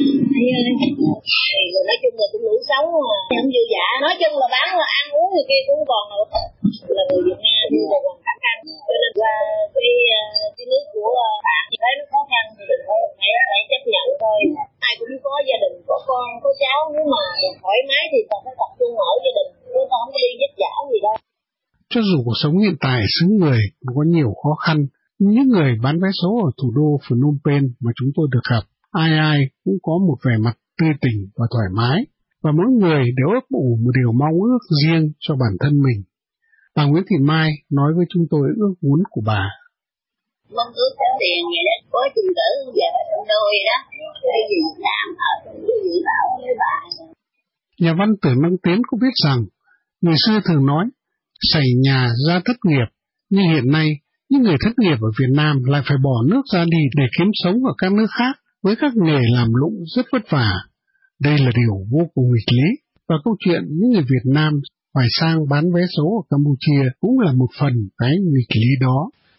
Nói chung là cũng đủ sống mà, không dư dả. Nói chung là bán ăn uống người kia cũng còn được. Là người Việt Nam thì còn khó khăn. Cho nên qua cái nước của bạn thì thấy nó khó khăn thì mình phải chấp nhận thôi. Ai cũng có gia đình, có con, có cháu, nếu mà thoải mái thì còn phải tập trung ở gia đình, chứ không có đi vất vả gì đâu. Cho dù cuộc sống hiện tại xứ người cũng có nhiều khó khăn, những người bán vé số ở thủ đô Phnom Penh mà chúng tôi được gặp, ai cũng có một vẻ mặt tươi tỉnh và thoải mái, và mỗi người đều ấp ủ một điều mong ước riêng cho bản thân mình. Bà Nguyễn Thị Mai nói với chúng tôi ước muốn của bà. Mong ước có tiền vậy đó, có chừng cỡ giờ trong đôi đó, đi về Việt Nam ở trong cái gì bảo với bà. Nhà văn Tưởng Năng Tiến cũng biết rằng, người xưa thường nói, sảy nhà ra thất nghiệp, nhưng hiện nay, những người thất nghiệp ở Việt Nam lại phải bỏ nước ra đi để kiếm sống ở các nước khác với các nghề làm lụng rất vất vả. Đây là điều vô cùng nghịch lý, và câu chuyện những người Việt Nam phải sang bán vé số ở Campuchia cũng là một phần cái nghịch lý đó.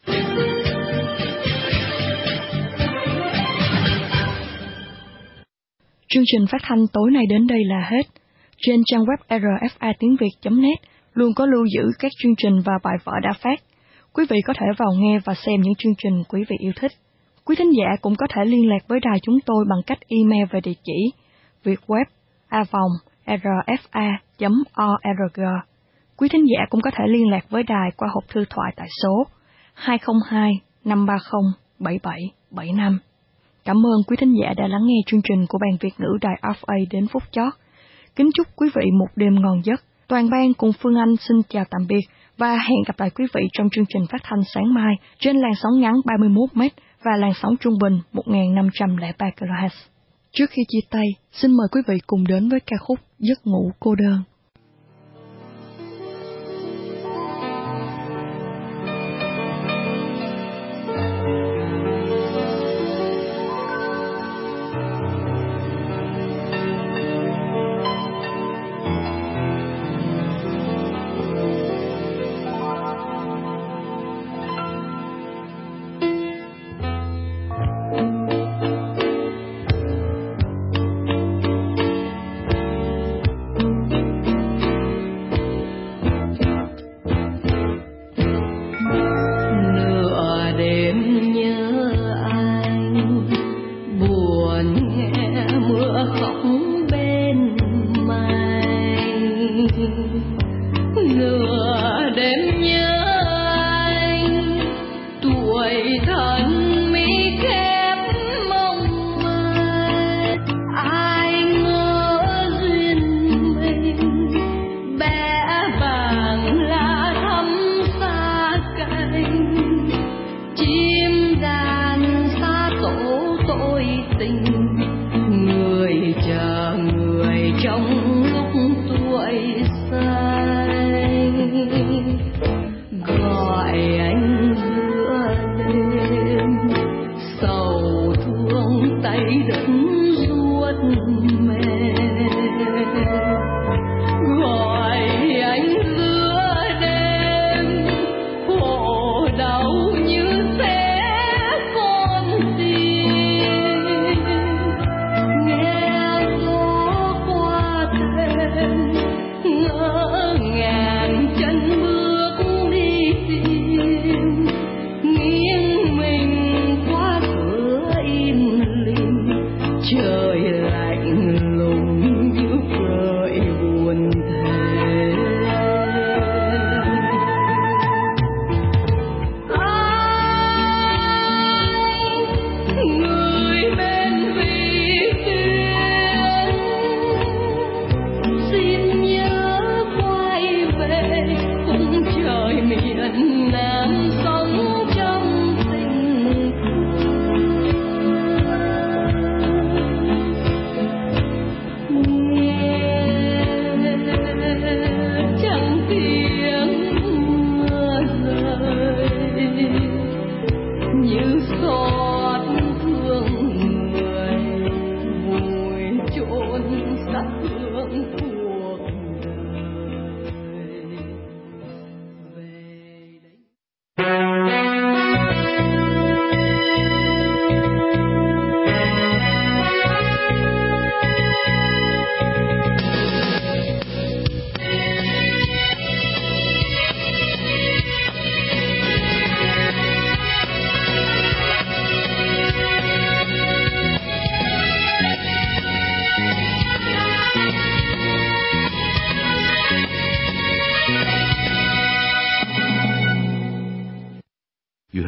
Chương trình phát thanh tối nay đến đây là hết. Trên trang web rfa.tiếng.việt.net luôn có lưu giữ các chương trình và bài vở đã phát. Quý vị có thể vào nghe và xem những chương trình quý vị yêu thích. Quý thính giả cũng có thể liên lạc với đài chúng tôi bằng cách email về địa chỉ vietweb@rfa.org. Quý thính giả cũng có thể liên lạc với đài qua hộp thư thoại tại số 202 530 7775. Cảm ơn quý thính giả đã lắng nghe chương trình của Ban Việt ngữ Đài RFA đến phút chót. Kính chúc quý vị một đêm ngon giấc. Toàn ban cùng Phương Anh xin chào tạm biệt và hẹn gặp lại quý vị trong chương trình phát thanh sáng mai trên làn sóng ngắn 31m và làn sóng trung bình 1503 kHz. Trước khi chia tay, xin mời quý vị cùng đến với ca khúc Giấc ngủ cô đơn.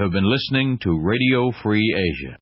have been listening to Radio Free Asia.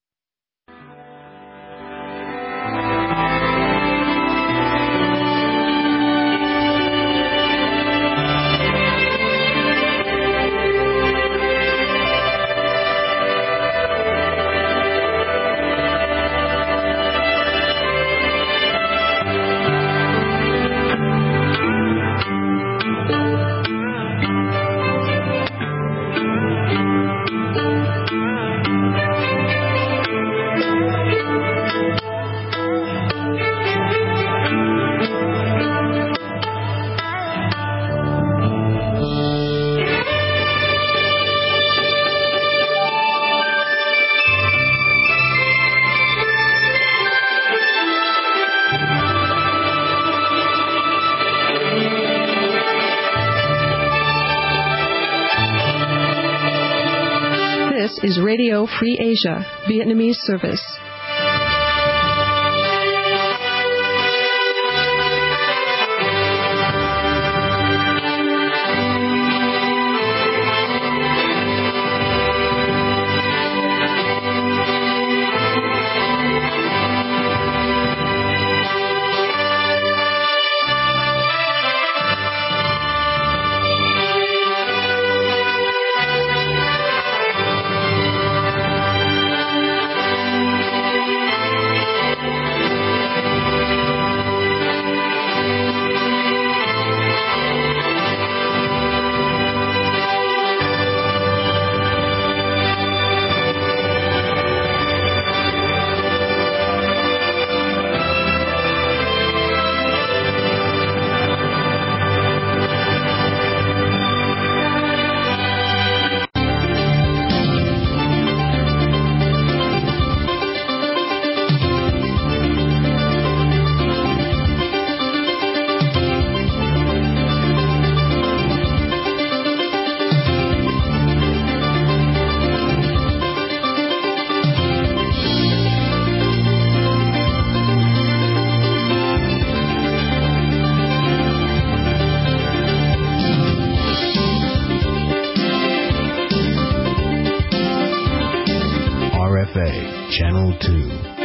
This is Radio Free Asia, Vietnamese service. Channel 2.